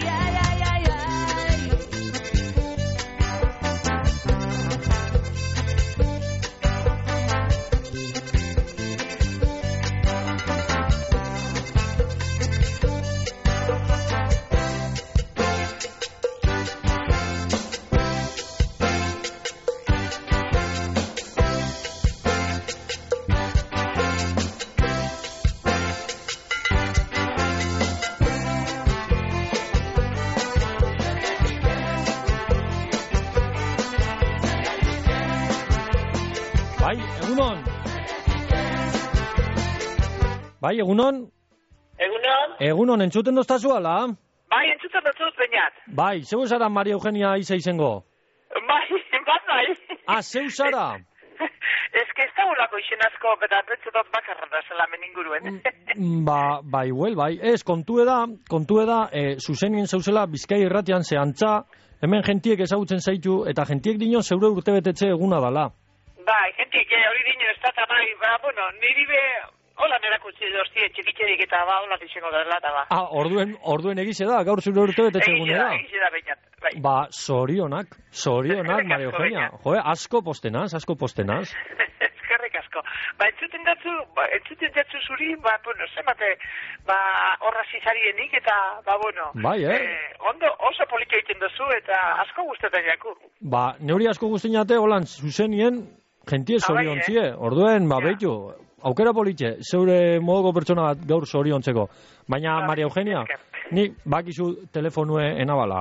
Bai, egunon? Egunon? Egunon, entzuten doztazu ala? Bai, entzuten doztuz, bainat. Bai, zeu zara Maria Eugenia Iza izengo? Bai, bat bai. Zeu zara? Ez que ez da ulako izenazko, beda dut bakarra da zelamen inguruen. Bai, bai. Ez, kontu eda, zuzenien zeuzela Bizkai Irratian zehantza, hemen jentiek ezagutzen zaitu, eta jentiek dino zeure urtebetetze eguna dala. Bai, jentiek hori dino ez da, bai, bueno, niri be... Hola, nerakutzi doztie, txikitxerik eta hola dixengo dela, eta ba. Orduen egize da, gaur zure urtebetetze egunera. Egize da, bainat, bai. Zorionak, Maria Eugenia. Joe, asko postenaz. Eskerrik asko. Entzuten datzu zuri, bueno, zemate, horra zizarienik, eta, bueno. Bai, ondo, oso polito egiten dozu, eta asko guztetan jaku. Neuri asko guztiñate, holan, zuzenien, gentie zoriontzie. Orduen, behitu, aukera politxe, zeure modoko pertsona bat gaur zoriontzeko. Baina, Maria Eugenia, ni bakizu telefonue enabala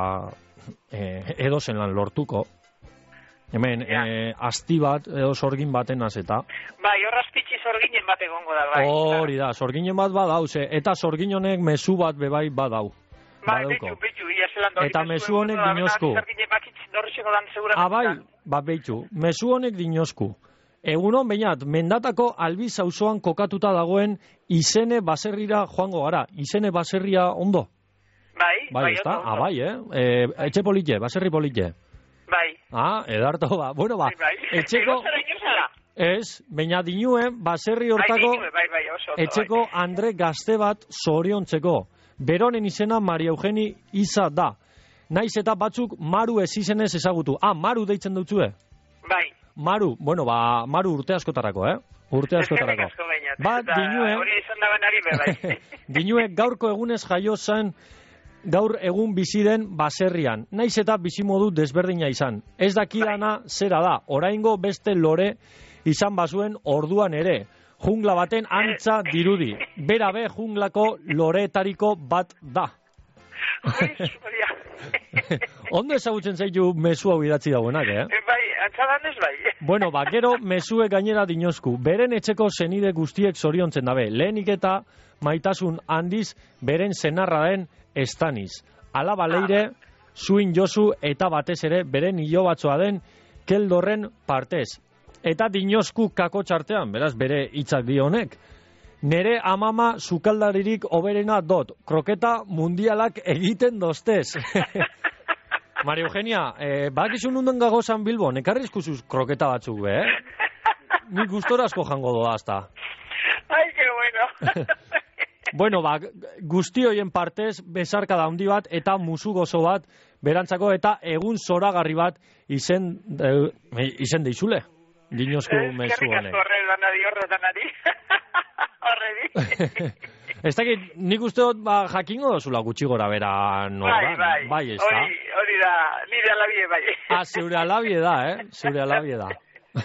edozen lan lortuko. Hemen, asti bat, edo sorgin baten azeta. Bai, horrazpitzi sorginen bat egongo da, bai. Hori da, sorginen bat badau, eta sorgin honek mezu bat bebai badau. Bai, behitu, ia zelan dori. Eta mezu honek dinozku. Behitu, mezu honek dinozku. Egunon, bainat, mendatako albiz auzoan kokatuta dagoen izene baserrira joango gara. Izene baserria ondo? Bai, ezta? Bai, etxe politxe, baserri politxe. Bai. Edarto, bueno, etxeko... Ez, baina dinue, baserri hortako... Etxeko Andre gazte bat zoriontzeko. Beronen izena Maria Eugeni Iza da. Naiz eta batzuk Maru ez izenez ezagutu. Maru deitzen dutzue? Bai. Maru, bueno, Maru urte askotarako, Urte askotarako. Dinue... Hori izan da benari, bai. Dinue gaurko egunez jaio zen gaur egun bizi den baserrian, naiz eta bizimodu desberdina izan. Ez dakidana zera da, oraingo beste lore izan bazuen orduan ere. Jungla baten antza dirudi. Bera be junglako loreetariko bat da. Ondo ezagutzen zaitu mezu hau idatzi dauenak, Bai, antzadan ez bai. Bueno, gero mezuek gainera dinozku. Beren etxeko zenide guztiek zoriontzen dabe. Lehenik eta maitasun handiz beren senarra den Estaniz. Alaba leire, Zuin Josu eta batez ere beren ilobatzoa den Keldorren partez. Eta dinozku kako txartean, beraz bere hitzak dio honek. Nere amama sukaldaririk oberena dot, kroketa mundialak egiten dostez. Maria Eugenia, bakizu nundan gagozan Bilbon, ekarri eskuzuz kroketa batzuk, Nik gustora asko jango doa hasta. Ai, que bueno. Bueno, guzti hoien partez, bezarka da handi bat, eta musu gozo bat, berantzako, eta egun zoragarri bat izen deizule. Dinozko mezu honek. Ez dakit, nik uste dut jakingo dozula gutxi gora bera norban. Bai, ez da. Hori da, nire alabie bai. Zeure alabie da, zeure alabie da.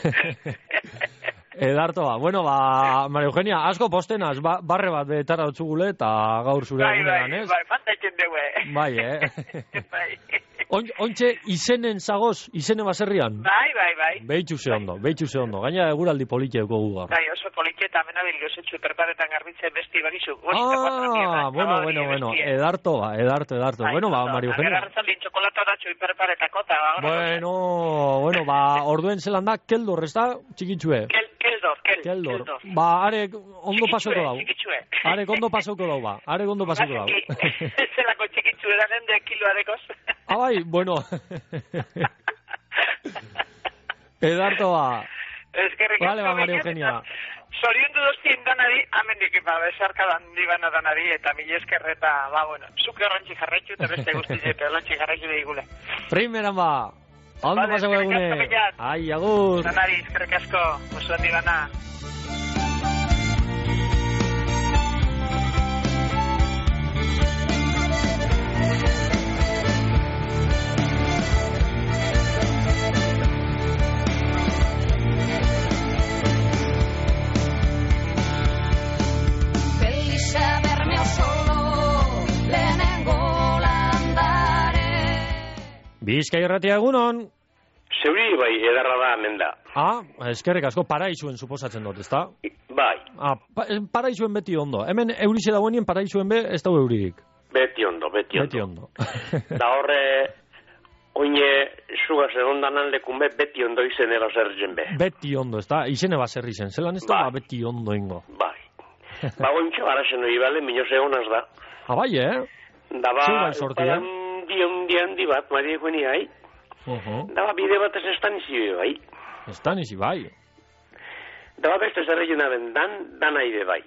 Edarto ba. Bueno, Maria Eugenia, asko postenaz, barre bat betara utzugule eta gaur zure egunean, ez? Bai, fantaiken dugu, Bai, Bai. Ontxe izenen zagoz, izene baserrian? Bai. Behitxu ze ondo. Gaina eguraldi politieko gugar. Bai, oso polikieta menabil gozetxu perparetan garbitzen besti bagizu. Bueno, edarto. Bueno, Maria Eugenia. Agarratzen din txokolata datxo hiperparetako, eta Bueno, orduen zelan da, Keldor, ez da, txikitxue? Keldor. Are ondo pasoko dau. Are ondo pasoko dau. Zelako txikitxue da nende kiloarekoz. Bai, bueno. Edarto ba. Eskerrik Vale, Maria Eugenia. Zoriondu doztien danari, amendik besarka dandi bana danari, eta mila eskerreta, bueno, zuke horrentzi jarraitu, eta beste guztizepe, horrentzi jarraitu digule. Primeran ba. Ondo pasako egune. Ai, agur. Danari, eskerrik asko, oso handi bana. Bizkai Irratia egunon. Zeuri bai, edarra da hemen da. Eskerrik asko, paraizuen suposatzen dut, ezta? Bai. Paraizuen beti ondo. Hemen eurize dagoenien paraizuen be, ez dago euririk. Beti ondo. Da horre, oine zugaz egondanan lekun be, beti ondo izene baserri be. Beti ondo, ezta? Izene baserri zen, zelan ez da, beti ondo ingo. Bai. Ointxo garazen hori bale, minose honaz da. Bai, Da handi bat, Maria Eugenia, Da bide bat ez Estanizi bai. Estanizi bai. Da beste zerregena ben dan aide bai.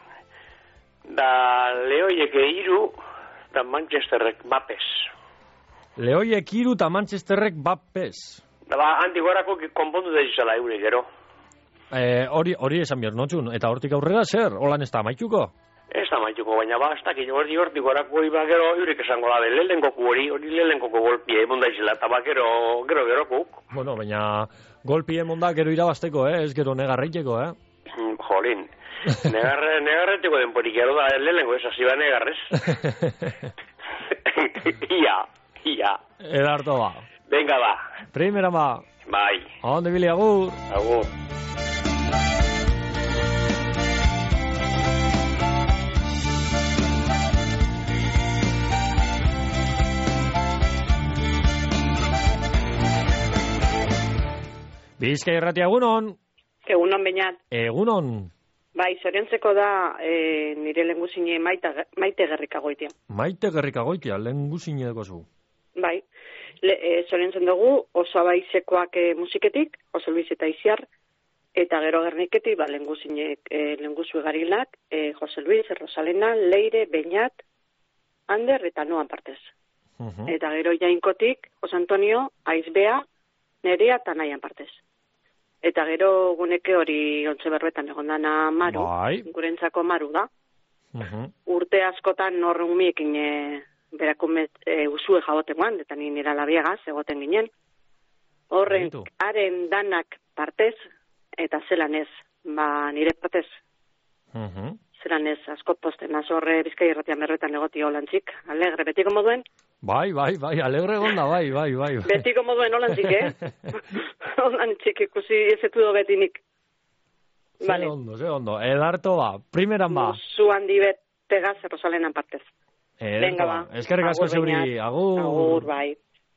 Da Lehoieke iru, da Manchesterrek bapes. Lehoiek iru eta Manchesterrek bapes. Da handi gorako konpondu da izala eure gero. Hori esan behar notxun, eta hortik aurrera zer, holan ez da maituko? Ez da maituko, baina ez dakit hortik gorako hori gero eurik esango da, lehenkoku hori lehenkoko golpie emunda izela, eta gerokuk. Bueno, baina golpie emunda gero irabazteko, ez gero negarreiteko, Jolin, negarreteko denporik gero da, lehenko ez hasi ba negarrez. Ia. Edarto ba. Venga ba. Primera ba. Bai. Onde bili, agur. Agur. Bizkai Irratia egunon. Egunon bainat. Egunon. Bai, zoriontzeko da nire lehenguzine Maite Gerrikagoitia. Maite Gerrikagoitia, lehenguzine dekozu. Bai, zoriontzen dugu oso abaizekoak musiketik, oso Luis eta Iziar, eta gero Gerniketik, lehenguzu egarinak, Jose Luis, Rosalena, Leire, Beñat, Ander eta Noan partez. Eta gero Jainkotik, Jose Antonio, Aizbea, Nerea eta Naian partez. Eta gero guneke hori ontze berbetan egondana Maru, gurentzako Maru da. Urte askotan norrumiekin berakumet usue jabotemoan, eta nira labiagaz, egoten ginen. Horren, haren danak partez, eta zelan ez, nire partez. Zelan ez, asko posten, horre Bizkai Irratian berretan egoti holantzik, alegre, betiko moduen? Bai, alegre gonda, bai. Betiko moduen holantzik, holantzik ikusi ezetu do betinik. Ze ondo, edarto ba, primeran ba. Musu handi betegaz, Rosalenan partez. Venga ba, eskerrik asko zeuri, agur. Agur, bai.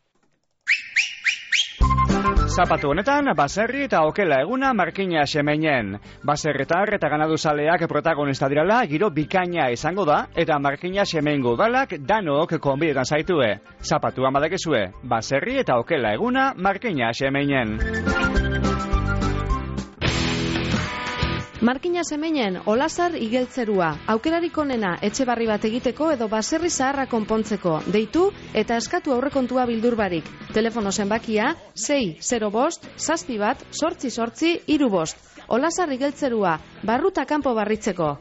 Zapatu honetan, baserri eta okela eguna Markina Xemeinen. Baserretar eta ganaduzaleak protagonista dirala, giro bikaina izango da, eta Markina Xemeingo udalak danok konbidetan zaitue. Zapatu amadekezue, baserri eta okela eguna Markina Xemeinen. Markina Xemeinen, Olasar igeltzerua. Aukerarik onena etxe barri bat egiteko edo baserri zaharra konpontzeko. Deitu eta eskatu aurrekontua bildur barik. Telefono zenbakia 6-0-5-7-8-8-3. Olasar igeltzerua, barruta kanpo barritzeko.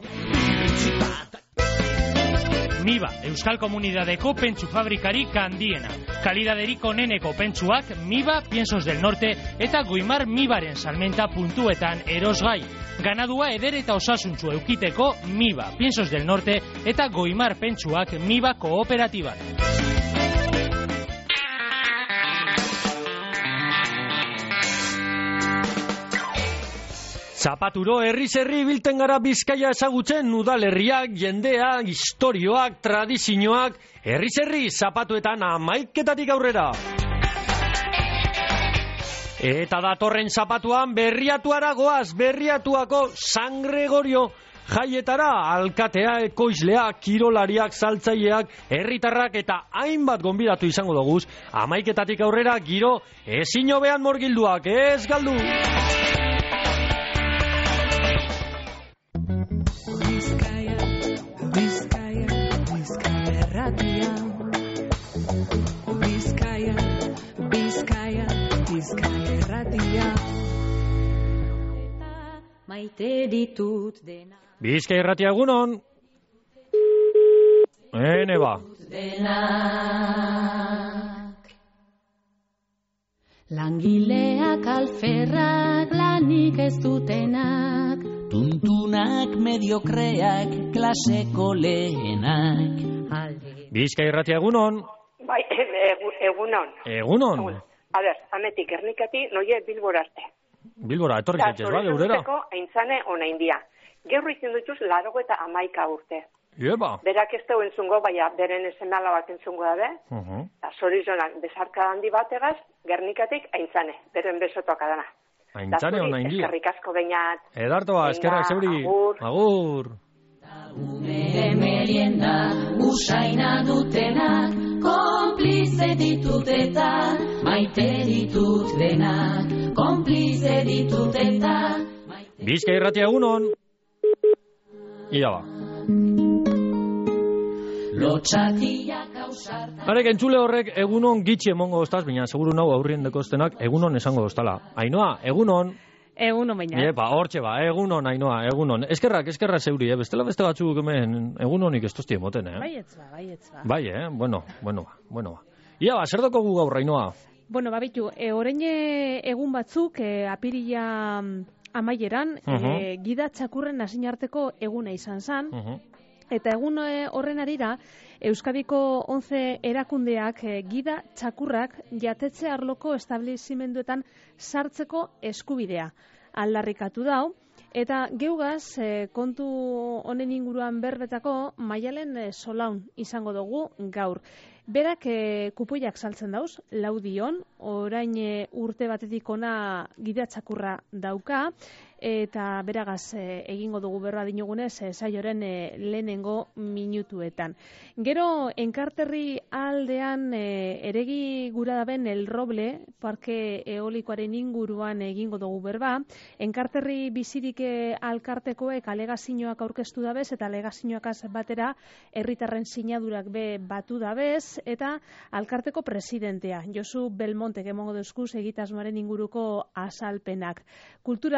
MIBA, Euskal Komunidadeko pentsu fabrikarik handiena. Kalidaderik oneneko pentsuak MIBA, Piensos del Norte eta Goimar MIBaren salmenta puntuetan erosgai. Ganadua eder eta osasuntzu eukiteko MIBA, Piensos del Norte eta Goimar pentsuak MIBA kooperatibak. Zapaturo herri bilten gara Bizkaia ezagutzen udalerriak, jendeak, istorioak, tradizioak, herri zapatuetan 11 aurrera. Eta datorren zapatuan Berriatuara goaz, Berriatuako San Gregorio jaietara, alkatea, ekoizleak, kirolariak, saltzaileak, herritarrak eta hainbat gonbidatu izango doguz, 11 aurrera giro ezin hobean morgilduak, ez galdu! Maite ditut dena. Bizkai Irratia egunon. Ene ba. Langileak alferrak lanik ez dutenak. Tuntunak mediokreak klaseko lehenak. Bizkai Irratia egunon. Bai, egunon. Egunon. A ber, ametik ernikati noie Bilbora arte. Bilbora, etorri zaitez, ba, geurera? Eintzane ona india. Geurri izin dutuz 91 urte. Ieba. Berak ez deu entzungo, baina beren esenala bat entzungo dabe. Zorizonak besarka handi bategaz, Gernikatik Aintzane, beren besotoak adana. Aintzane ona india. Eskerrik asko beinat. Edartoa, eskerrak zeuri. Agur. Ume merienda, usaina dutenak, konplize ditut eta maite ditut denak, konplize ditut eta... Bizkai Irratia egunon. Ia ba. Lotxatiak ausartan... Arek, entzule horrek egunon gitxi emongo ostaz, baina seguru nau aurrien dekoztenak egunon esango ostala. Ainoa, egunon. Egunon baina. Epa, hortxe ba, egunon, Ainoa, egunon. Eskerrak zeuri, bestela beste batzuk hemen egunonik ez tozti emoten, Baietz ba. Bai, bueno. Ia ba, zer doko gu gaur, Ainoa? Bueno, babitu, orain egun batzuk, apirila amaieran, gida txakurren hasin arteko eguna izan zan, eta egun horren arira, Euskadiko 11 erakundeak gida txakurrak jatetxe arloko establezimenduetan sartzeko eskubidea aldarrikatu dau, eta geugaz kontu honen inguruan berbetako Maialen Solaun izango dugu gaur. Berak kupoiak saltzen dauz, laudion, orain urte batetik ona gida txakurra dauka, eta beragaz egingo dugu berroa dinogunez saioren lehenengo minutuetan. Gero, enkarterri aldean eregi gura daben El Roble, parke eolikoaren inguruan egingo dugu berba, enkarterri bizirik alkartekoek alegazioak aurkeztu dabez, eta alegazioakaz batera herritarren sinadurak be batu dabez, eta alkarteko presidentea, Josu Belmontek emongo duzkuz egitasmoaren inguruko azalpenak. Kultura arloan,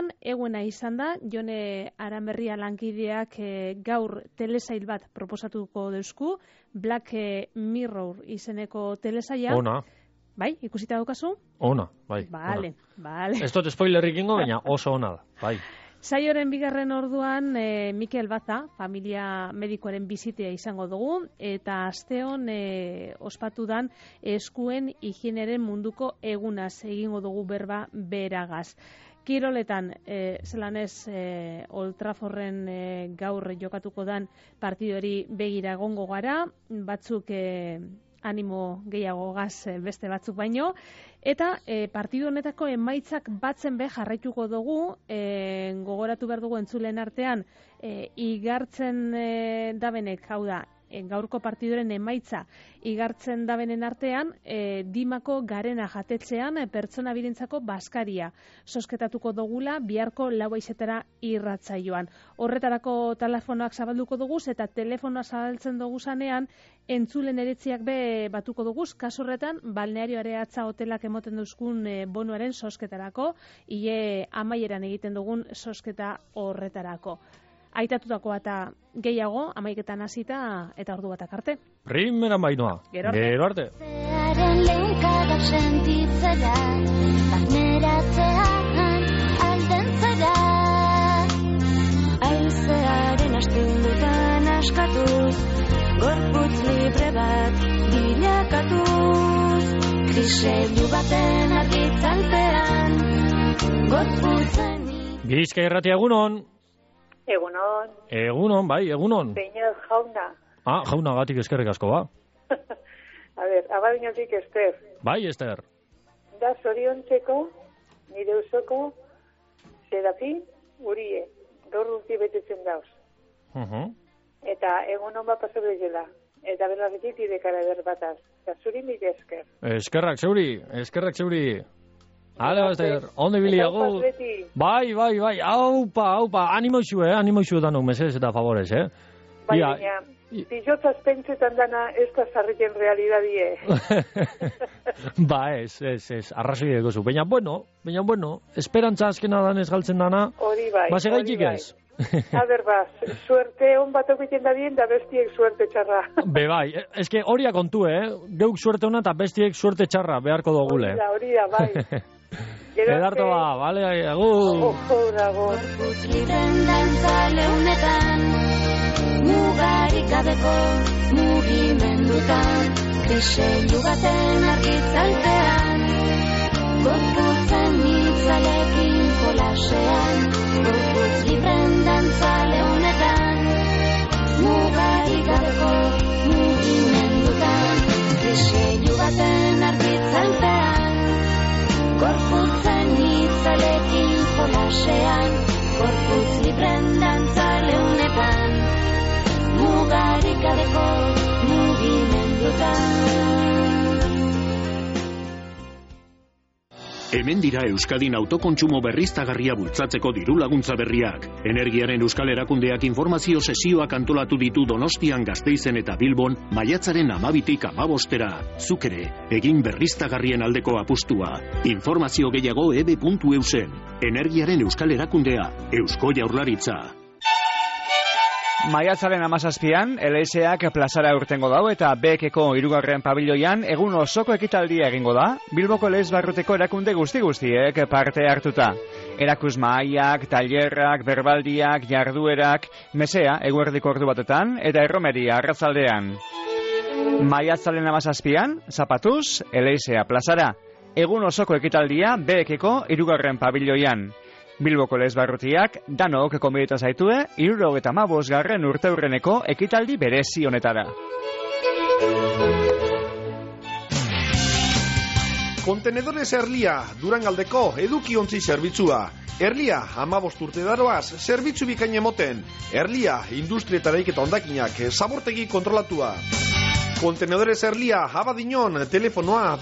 orduan, eguna izan da, Jone Aranberria lankideak gaur telesail bat proposatuko deusku, Black Mirror izeneko telesaila. Ona. Bai, ikusita daukazu? Ona, bai. Vale. Ez dut spoilerrik ingo, baina oso ona da, bai. Saioren bigarren orduan, Mikel Baza, familia medikoaren bizitea izango dugu, eta asteon ospatudan eskuen higieneren munduko egunaz egingo dugu berba beragaz. Kiroletan, zelan ez, Old Trafforden gaur jokatuko dan partidori begira egongo gara, batzuk animo gehiago gaz beste batzuk baino, eta partidu honetako emaitzak batzen be jarraituko dugu, gogoratu behar dugu entzulen artean, igartzen dabenek, hau da, gaurko partiduren emaitza igartzen dabenen artean, Dimako Garena jatetxean pertsona birentzako baskaria sosketatuko dugula biharko 4:00 irratsaioan. Horretarako telefonoak zabalduko dugu eta telefonoa zabaltzen dugu zanean entzulen eretziak be batuko dugu, kasu horretan Balneario Areatza hotelak emoten duzkun bonuaren sosketarako, ile amaieran egiten dugun sosketa horretarako. Aitatutako eta gehiago, 11:00 hasita eta ordu batak arte. Primeran bainoa. Gero arte. Zearen lehenkadak sentitzera, barneratzean aldentzera. Aizearen astindutan askatuz, gorputz libre bat bilakatuz. Kriseilu baten argitzalpean, gorputzen. Bizkai Irratia egunon. Egunon. Egunon, bai, egunon. Beñat jauna. Jauna gatik eskerrik asko, ba. A ver, abadiñotik Ester. Bai, Ester. Da zoriontzeko, nire usoko, Serafin, Urie. Gaur urti betetzen dauz. Eta egunon bat paso bezala. Eta belarretik idekara berbataz. Eta zuri mire esker. Eskerrak zeuri. Hala, Ester, onde biliago. Bai. Aupa, animo izu danok, mesez eta favorez, Baina, pizotzaz pentsetan dana ez da zarriten realidadie. Ba, ez, arrazoi egozu. Baina, bueno, esperantza azkena danez galtzen dana. Hori bai. Ba, segaitik ez. A ber, suerte on batok egiten da bien, da bestiek suerte txarra. Be bai, eske horia kontu, geuk suerte ona eta bestiek suerte txarra beharko dugule. Hori da, bai. Edarto ba, bale, agur. Agur. Liben dantza leunetan, mugarik gabeko mugimendutan, kriseilu baten argitzalpean, gorputzen itzalekin jolasean, gorputz liben dantza leunetan, mugarik gabeko mugimendutan, kriseilu baten argitzalpean, gorputzen itzalekin jolasean, gorputz libren dantza leunetan, mugarik gabeko mugimendutan. Hemen dira Euskadin autokontsumo berriztagarria bultzatzeko diru laguntza berriak. Energiaren Euskal Erakundeak informazio sesioak antolatu ditu Donostian, Gasteizen eta Bilbon maiatzaren 12tik 15. Zuk ere, egin berriztagarrien aldeko apustua. Informazio gehiago ebe.eusen. Energiaren Euskal Erakundea, Eusko Jaurlaritza. Maiatzaren 17an, LSak plazara urtengo dau eta BEK-eko 3. pabiloian egun osoko ekitaldia egingo da, Bilboko LS barruteko erakunde guztiek parte hartuta. Erakusmahaiak, tailerrak, berbaldiak, jarduerak, mesea eguerdiko ordu batetan eta erromeria arratzaldean. Maiatzaren 17an, zapatuz, LSa plazara. Egun osoko ekitaldia BEK-eko 3. pabiloian. Bilboko LS barrutiak danok konbidatu zaitue 75. urteurreneko ekitaldi berezi honetara. Kontenedores Erlia, Durangaldeko edukiontzi zerbitzua. Erlia, 15 urte daroaz, zerbitzu bikain emoten. Erlia, industrietareik eta ondakinak, zabortegi kontrolatua. Kontenedores Erlia, Abadiñon, telefonoa,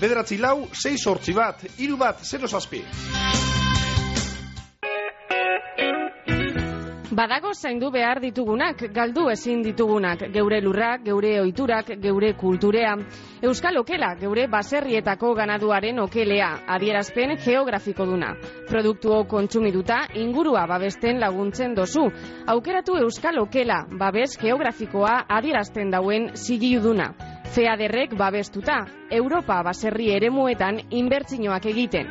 9-4-6-1-3-1-0-7. Badago zaindu behar ditugunak, galdu ezin ditugunak, geure lurrak, geure ohiturak, geure kulturea. Euskal okela, geure baserrietako ganaduaren okelea, adierazpen geografiko duna. Produktuo kontsumiduta, ingurua babesten laguntzen dozu. Aukeratu Euskal okela, babes geografikoa adierazten dauen zigiluduna. FEADERrek babestuta, Europa baserri eremuetan inbertsioak egiten.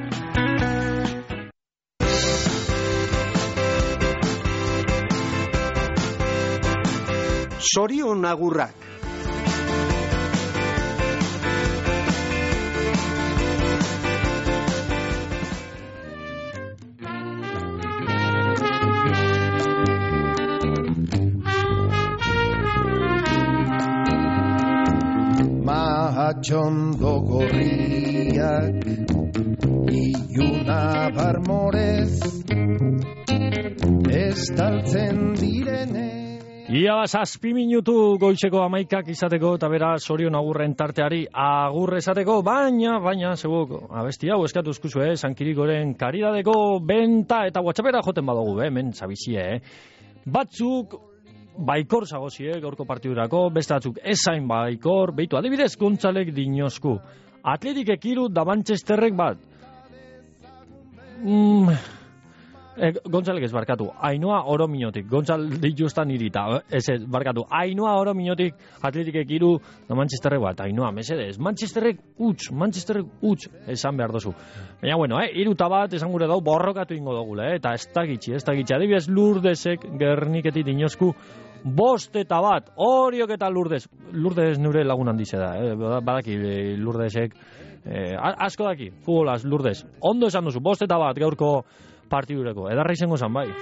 Sorion agurrak. Mahatxondo gorriak iluna barmorez estaltzen direne. Ia 7 minutu goizeko 11 izateko eta bera Sorion agurren tarteari agur esateko, baina zego abesti hau eskatu eskuzu, Sankirikoren karidadeko benta eta WhatsAppera joten badugu, hemen zabizie, Batzuk baikor zagozie gaurko partidurako, beste batzuk ezain baikor, beitu adibidez Gontzalek dinosku. Atletikek 3 da Manchesterrek bat. Gontzalek ez barkatu, Ainhoa Orominotik, Gontzal dituztan irita, ez barkatu, Ainhoa Orominotik Atletikek 3 da Manchesterrek bat, Ainhoa, mesedez, Manchesterrek utz, esan behar dozu. Baina, bueno, 3 bat, esan gure dau, borrokatu ingo dugula, eta ez da gitxi, adibidez Lurdesek Gerniketik dinosku, 5 eta bat, Oriok eta Lourdes nure lagun handize da, badaki Lourdesek, asko daki, futbolaz Lourdes, ondo esan duzu, 5 eta bat gaurko partidureko, edarra izango zan bai.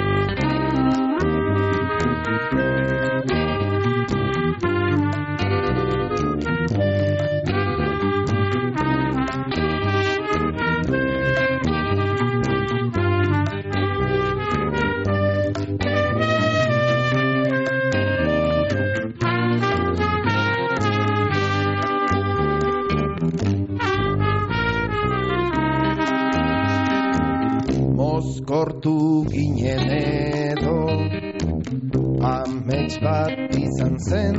Mozkortu ginen edo amets bat izan zen,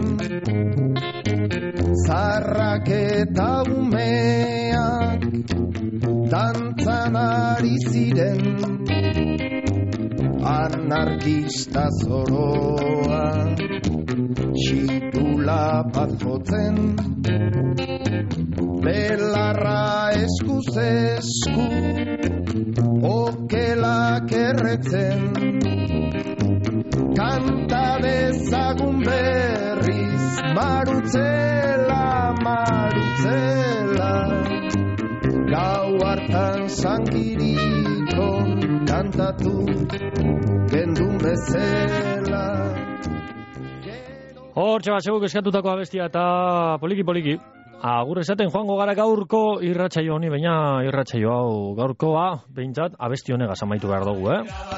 zarrak eta umeak dantzan ari ziren, anarkista zoroa txitula bat jotzen, belarra eskuz esku okelak erretzen, kanta dezagun berriz marutzela, gau hartan Sankirikon kantatu gendun bezela. Hortxe bat seguk eskatutako abestia eta poliki. Agur esaten joango gara gaurko irratsaio honi, baina irratsaio hau gaurkoa, behintzat, abesti honegaz amaitu behar dugu,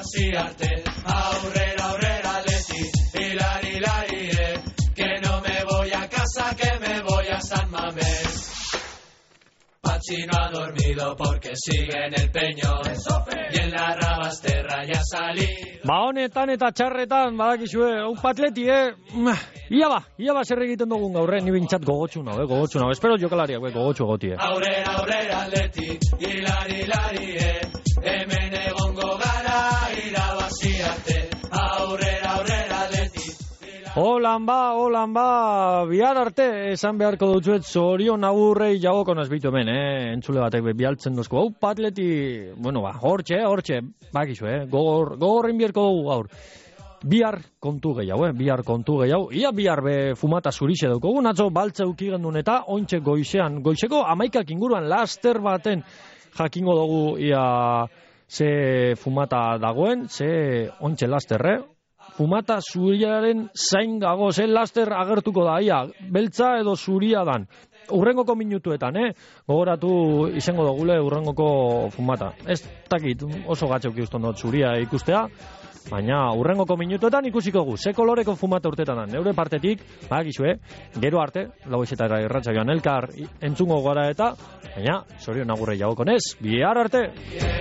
Aurrera, leti, hilari, que no me voy a casa, que me voy a San Mamés. Pachino ha dormido porque sigue en el Peñón y en la Rabasterra ya salí. Ba honetan eta txarretan, badakizue, Atleti, Ia ba, zer egiten dugun gaurre, ni bintzat gogotxu nau, espero jokalariak gogotxu egotie. Aurrera, Atleti, hilari, hemen egongo gara, irabazi arte. Aurrera, Atleti. Holan ba, bihar arte, esan beharko dutzuet, Sorion agurrei jagoko nazbitu hemen, entzule batek bialtzen duzko. Atleti, bueno ba, hortxe, bakizue, gogorrin bierko dugu gaur. Bihar kontu gehiago, ia bihar be fumata zurixe dukogu, atzo baltza ukigendun eta ointxe goizeko 11 inguruan laster baten jakingo dugu ia ze fumata dagoen, ze ointxe lasterre, fumata zuriaren zain gago, ze laster agertuko da, ia, beltza edo zuria dan. Urrengoko minutuetan, gogoratu izango dugule urrengoko fumata. Ez dakit, oso gatxauki uston dut zuria ikustea, baina urrengoko minutuetan ikusiko gu, ze koloreko fumata urtetan. Neure partetik, bagizue, gero arte, lau esetara irratsaioan elkar entzungo gara eta, baina, Sorion agurrei jagokonez, bihar arte!